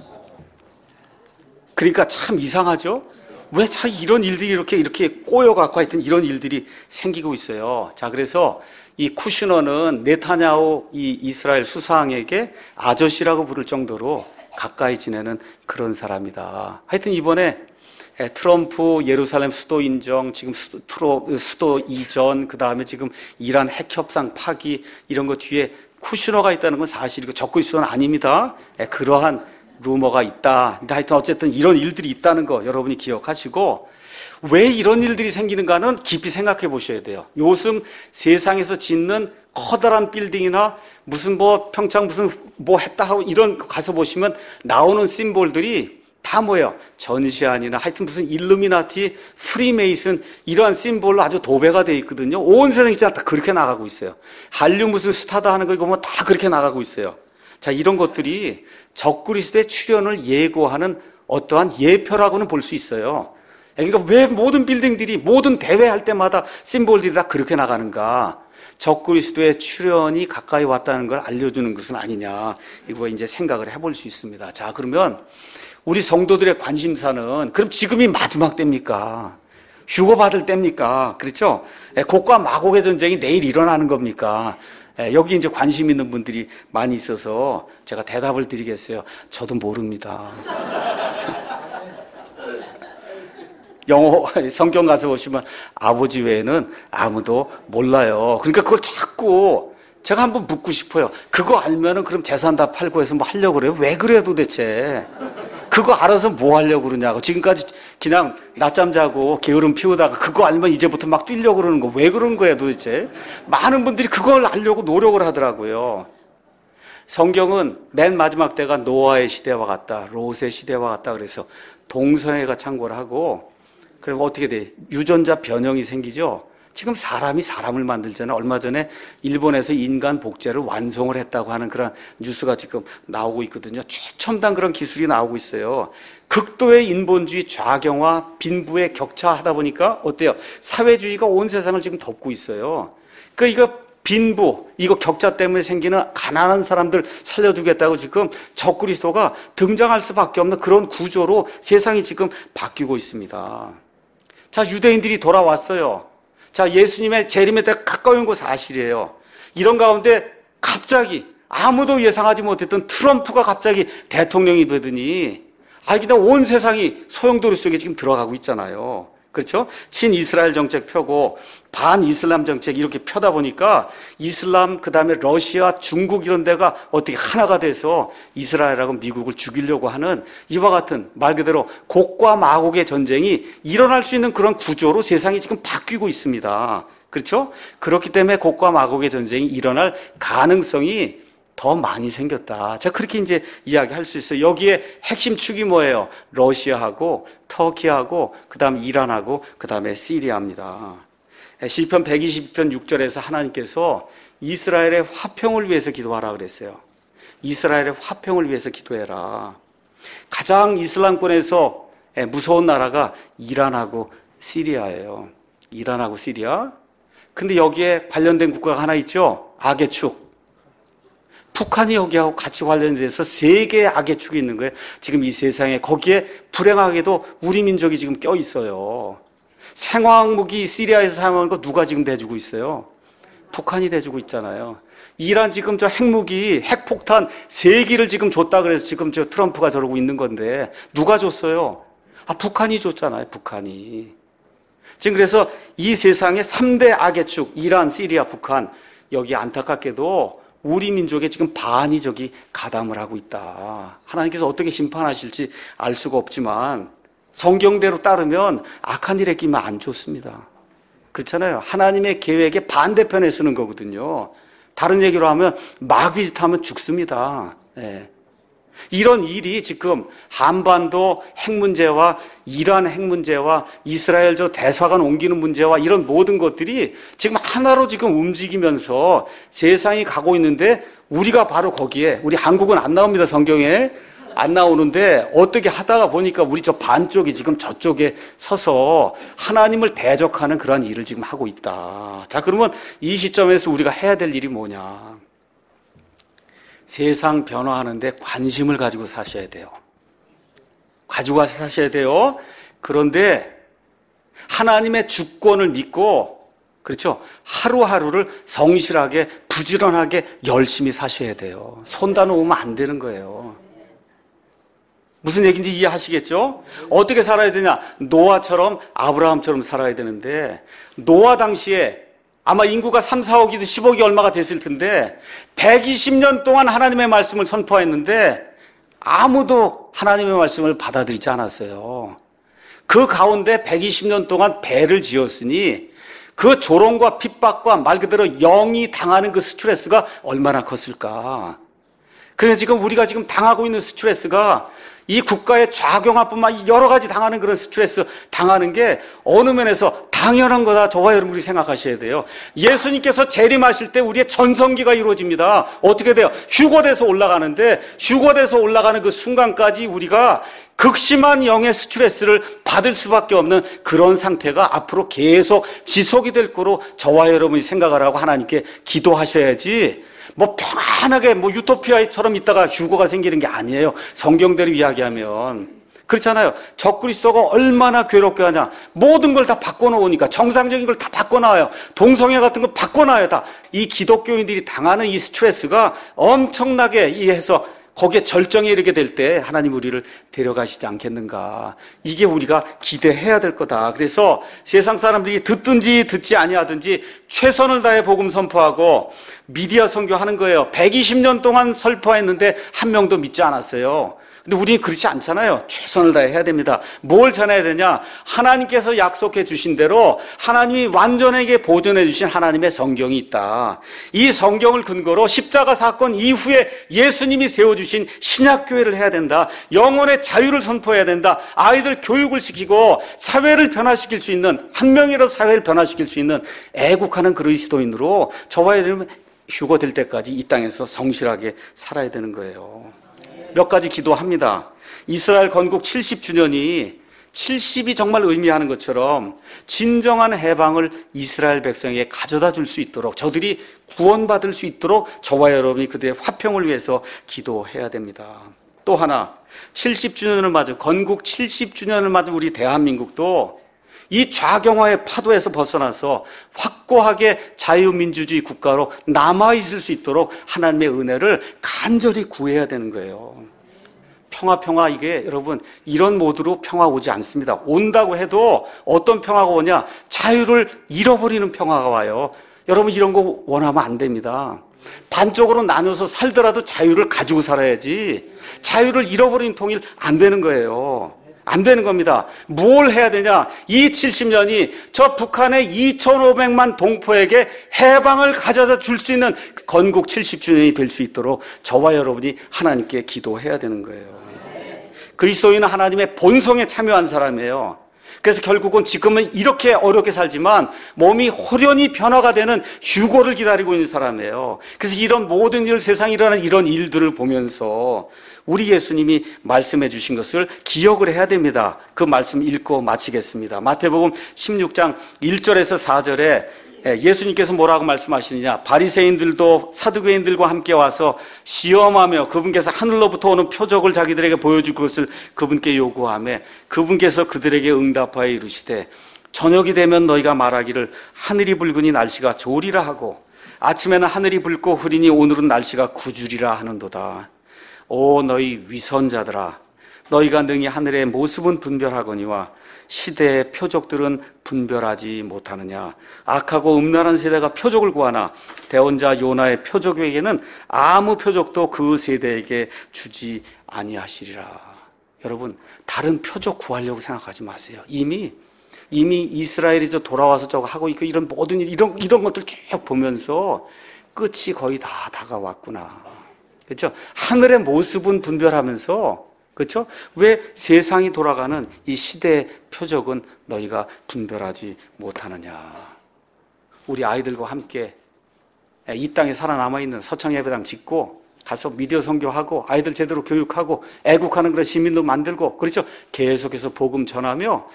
그러니까 참 이상하죠? 왜 참 이런 일들이 이렇게 이렇게 꼬여갖고 하여튼 이런 일들이 생기고 있어요. 자, 그래서 이 쿠시너는 네타냐후 이 이스라엘 수상에게 아저씨라고 부를 정도로 가까이 지내는 그런 사람이다. 하여튼 이번에 트럼프 예루살렘 수도 인정, 지금 수도, 트로, 수도 이전, 그 다음에 지금 이란 핵 협상 파기 이런 거 뒤에 쿠시너가 있다는 건 사실이고 적그리스도는 아닙니다. 그러한 루머가 있다. 근데 하여튼 어쨌든 이런 일들이 있다는 거 여러분이 기억하시고 왜 이런 일들이 생기는가는 깊이 생각해 보셔야 돼요. 요즘 세상에서 짓는 커다란 빌딩이나 무슨 뭐 평창 무슨 뭐 했다 하고 이런 거 가서 보시면 나오는 심볼들이 다 뭐예요? 전시안이나 하여튼 무슨 일루미나티, 프리메이슨 이러한 심볼로 아주 도배가 돼 있거든요. 온 세상이 다 그렇게 나가고 있어요. 한류 무슨 스타다 하는 거 이거 뭐 다 그렇게 나가고 있어요. 자, 이런 것들이 적그리스도의 출현을 예고하는 어떠한 예표라고는 볼 수 있어요. 그러니까 왜 모든 빌딩들이 모든 대회할 때마다 심볼들이 다 그렇게 나가는가? 적그리스도의 출현이 가까이 왔다는 걸 알려주는 것은 아니냐? 이거 이제 생각을 해볼 수 있습니다. 자, 그러면 우리 성도들의 관심사는 그럼 지금이 마지막 때입니까? 휴거 받을 때입니까? 그렇죠? 곡과 마곡의 전쟁이 내일 일어나는 겁니까? 여기 이제 관심 있는 분들이 많이 있어서 제가 대답을 드리겠어요. 저도 모릅니다. 영어 성경 가서 보시면 아버지 외에는 아무도 몰라요. 그러니까 그걸 자꾸 제가 한번 묻고 싶어요. 그거 알면은 그럼 재산 다 팔고 해서 뭐 하려고 그래요? 왜 그래 도대체? 그거 알아서 뭐 하려고 그러냐고. 지금까지 그냥 낮잠 자고 게으름 피우다가 그거 알면 이제부터 막 뛰려고 그러는 거. 왜 그런 거예요 도대체? 많은 분들이 그걸 알려고 노력을 하더라고요. 성경은 맨 마지막 때가 노아의 시대와 같다. 롯의 시대와 같다. 그래서 동성애가 창궐을 하고 그리고 어떻게 돼? 유전자 변형이 생기죠? 지금 사람이 사람을 만들잖아요. 얼마 전에 일본에서 인간 복제를 완성을 했다고 하는 그런 뉴스가 지금 나오고 있거든요. 최첨단 그런 기술이 나오고 있어요. 극도의 인본주의 좌경화, 빈부의 격차하다 보니까 어때요? 사회주의가 온 세상을 지금 덮고 있어요. 그 이거 빈부, 이거 격차 때문에 생기는 가난한 사람들 살려주겠다고 지금 적그리스도가 등장할 수밖에 없는 그런 구조로 세상이 지금 바뀌고 있습니다. 자, 유대인들이 돌아왔어요. 자, 예수님의 재림의 때가 가까이 온 거 사실이에요. 이런 가운데 갑자기 아무도 예상하지 못했던 트럼프가 갑자기 대통령이 되더니 아, 그냥 온 세상이 소용돌이 속에 지금 들어가고 있잖아요. 그렇죠? 친이스라엘 정책 펴고 반이슬람 정책 이렇게 펴다 보니까 이슬람, 그 다음에 러시아, 중국 이런 데가 어떻게 하나가 돼서 이스라엘하고 미국을 죽이려고 하는 이와 같은 말 그대로 곡과 마곡의 전쟁이 일어날 수 있는 그런 구조로 세상이 지금 바뀌고 있습니다. 그렇죠? 그렇기 때문에 곡과 마곡의 전쟁이 일어날 가능성이 더 많이 생겼다. 제가 그렇게 이제 이야기할 수 있어요. 여기에 핵심 축이 뭐예요? 러시아하고 터키하고 그 다음에 이란하고 그 다음에 시리아입니다. 시편 백이십 편 육 절에서 하나님께서 이스라엘의 화평을 위해서 기도하라 그랬어요. 이스라엘의 화평을 위해서 기도해라. 가장 이슬람권에서 무서운 나라가 이란하고 시리아예요. 이란하고 시리아. 근데 여기에 관련된 국가가 하나 있죠? 악의 축. 북한이 여기하고 같이 관련돼서 세 개의 악의 축이 있는 거예요. 지금 이 세상에. 거기에 불행하게도 우리 민족이 지금 껴 있어요. 생화학 무기 시리아에서 사용하는 거 누가 지금 대주고 있어요? 북한이 대주고 있잖아요. 이란 지금 저 핵무기, 핵폭탄 세 기를 지금 줬다 그래서 지금 저 트럼프가 저러고 있는 건데 누가 줬어요? 아, 북한이 줬잖아요. 북한이. 지금 그래서 이 세상의 삼 대 악의 축, 이란, 시리아, 북한, 여기 안타깝게도 우리 민족의 지금 반이 저기 가담을 하고 있다. 하나님께서 어떻게 심판하실지 알 수가 없지만 성경대로 따르면 악한 일에 끼면 안 좋습니다. 그렇잖아요. 하나님의 계획의 반대편에 서는 거거든요. 다른 얘기로 하면 마귀짓 하면 죽습니다. 네. 이런 일이 지금 한반도 핵 문제와 이란 핵 문제와 이스라엘 저 대사관 옮기는 문제와 이런 모든 것들이 지금 하나로 지금 움직이면서 세상이 가고 있는데 우리가 바로 거기에, 우리 한국은 안 나옵니다. 성경에 안 나오는데 어떻게 하다가 보니까 우리 저 반쪽이 지금 저쪽에 서서 하나님을 대적하는 그런 일을 지금 하고 있다. 자, 그러면 이 시점에서 우리가 해야 될 일이 뭐냐? 세상 변화하는데 관심을 가지고 사셔야 돼요. 가지고 가서 사셔야 돼요. 그런데 하나님의 주권을 믿고, 그렇죠? 하루하루를 성실하게, 부지런하게 열심히 사셔야 돼요. 손 다 놓으면 안 되는 거예요. 무슨 얘기인지 이해하시겠죠? 어떻게 살아야 되냐? 노아처럼, 아브라함처럼 살아야 되는데, 노아 당시에 아마 인구가 삼, 사억이든 십억이 얼마가 됐을 텐데 백이십 년 동안 하나님의 말씀을 선포했는데 아무도 하나님의 말씀을 받아들이지 않았어요. 그 가운데 백이십 년 동안 배를 지었으니 그 조롱과 핍박과 말 그대로 영이 당하는 그 스트레스가 얼마나 컸을까. 그래서 지금 우리가 지금 당하고 있는 스트레스가 이 국가의 좌경화뿐만 여러 가지 당하는 그런 스트레스 당하는 게 어느 면에서 당연한 거다. 저와 여러분이 생각하셔야 돼요. 예수님께서 재림하실 때 우리의 전성기가 이루어집니다. 어떻게 돼요? 휴거돼서 올라가는데 휴거돼서 올라가는 그 순간까지 우리가 극심한 영의 스트레스를 받을 수밖에 없는 그런 상태가 앞으로 계속 지속이 될 거로 저와 여러분이 생각을 하고 하나님께 기도하셔야지 뭐 평안하게 뭐 유토피아처럼 있다가 휴거가 생기는 게 아니에요. 성경대로 이야기하면. 그렇잖아요. 적그리스도가 얼마나 괴롭게 하냐. 모든 걸 다 바꿔놓으니까 정상적인 걸 다 바꿔놔요. 동성애 같은 거 바꿔놔요. 다. 이 기독교인들이 당하는 이 스트레스가 엄청나게 이해해서 거기에 절정에 이르게 될 때 하나님 우리를 데려가시지 않겠는가. 이게 우리가 기대해야 될 거다. 그래서 세상 사람들이 듣든지 듣지 아니하든지 최선을 다해 복음 선포하고 미디어 선교하는 거예요. 백이십 년 동안 선포했는데 한 명도 믿지 않았어요. 근데 우리는 그렇지 않잖아요. 최선을 다해 해야 됩니다. 뭘 전해야 되냐? 하나님께서 약속해 주신 대로 하나님이 완전하게 보존해 주신 하나님의 성경이 있다. 이 성경을 근거로 십자가 사건 이후에 예수님이 세워주신 신약교회를 해야 된다. 영혼의 자유를 선포해야 된다. 아이들 교육을 시키고 사회를 변화시킬 수 있는, 한 명이라도 사회를 변화시킬 수 있는 애국하는 그리스도인으로 저와 여러분 휴거될 때까지 이 땅에서 성실하게 살아야 되는 거예요. 몇 가지 기도합니다. 이스라엘 건국 칠십 주년이 칠십이 정말 의미하는 것처럼 진정한 해방을 이스라엘 백성에게 가져다 줄 수 있도록, 저들이 구원받을 수 있도록 저와 여러분이 그들의 화평을 위해서 기도해야 됩니다. 또 하나, 칠십 주년을 맞은, 건국 칠십 주년을 맞은 우리 대한민국도 이 좌경화의 파도에서 벗어나서 확고하게 자유민주주의 국가로 남아있을 수 있도록 하나님의 은혜를 간절히 구해야 되는 거예요. 평화 평화 이게 여러분 이런 모드로 평화 오지 않습니다. 온다고 해도 어떤 평화가 오냐? 자유를 잃어버리는 평화가 와요. 여러분 이런 거 원하면 안 됩니다. 반쪽으로 나눠서 살더라도 자유를 가지고 살아야지 자유를 잃어버리는 통일 안 되는 거예요. 안 되는 겁니다. 뭘 해야 되냐? 이 칠십 년이 저 북한의 이천오백만 동포에게 해방을 가져다 줄 수 있는 건국 칠십 주년이 될 수 있도록 저와 여러분이 하나님께 기도해야 되는 거예요. 그리스도인은 하나님의 본성에 참여한 사람이에요. 그래서 결국은 지금은 이렇게 어렵게 살지만 몸이 호련히 변화가 되는 휴고를 기다리고 있는 사람이에요. 그래서 이런 모든 일, 세상에 일어나는 이런 일들을 보면서 우리 예수님이 말씀해 주신 것을 기억을 해야 됩니다. 그 말씀 읽고 마치겠습니다. 마태복음 십육 장 일 절에서 사 절에 예수님께서 뭐라고 말씀하시느냐? 바리새인들도 사두개인들과 함께 와서 시험하며 그분께서 하늘로부터 오는 표적을 자기들에게 보여줄 것을 그분께 요구하며 그분께서 그들에게 응답하여 이르시되 저녁이 되면 너희가 말하기를 하늘이 붉으니 날씨가 좋으리라 하고 아침에는 하늘이 붉고 흐리니 오늘은 날씨가 구주리라 하는도다. 오 너희 위선자들아 너희가 능히 하늘의 모습은 분별하거니와 시대의 표적들은 분별하지 못하느냐. 악하고 음란한 세대가 표적을 구하나 대언자 요나의 표적에게는 아무 표적도 그 세대에게 주지 아니하시리라. 여러분 다른 표적 구하려고 생각하지 마세요. 이미 이미 이스라엘이 저 돌아와서 저거 하고 있고 이런 모든 일 이런 이런 것들 쭉 보면서 끝이 거의 다 다가왔구나. 그렇죠? 하늘의 모습은 분별하면서 그렇죠? 왜 세상이 돌아가는 이 시대의 표적은 너희가 분별하지 못하느냐. 우리 아이들과 함께 이 땅에 살아남아있는 서창예배당 짓고 가서 미디어 선교하고 아이들 제대로 교육하고 애국하는 그런 시민도 만들고 그렇죠? 계속해서 복음 전하며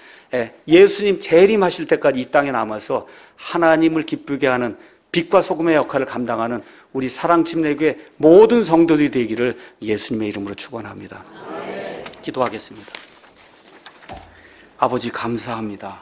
예수님 재림하실 때까지 이 땅에 남아서 하나님을 기쁘게 하는 빛과 소금의 역할을 감당하는 우리 사랑침례교회 모든 성도들이 되기를 예수님의 이름으로 축원합니다. 기도하겠습니다. 아버지 감사합니다.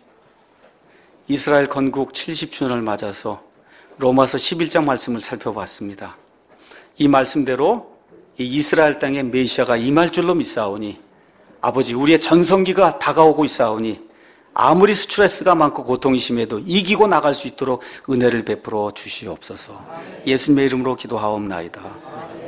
이스라엘 건국 칠십 주년을 맞아서 로마서 십일 장 말씀을 살펴봤습니다. 이 말씀대로 이 이스라엘 땅에 메시아가 임할 줄로 믿사오니 아버지 우리의 전성기가 다가오고 있사오니 아무리 스트레스가 많고 고통이 심해도 이기고 나갈 수 있도록 은혜를 베풀어 주시옵소서. 예수님의 이름으로 기도하옵나이다.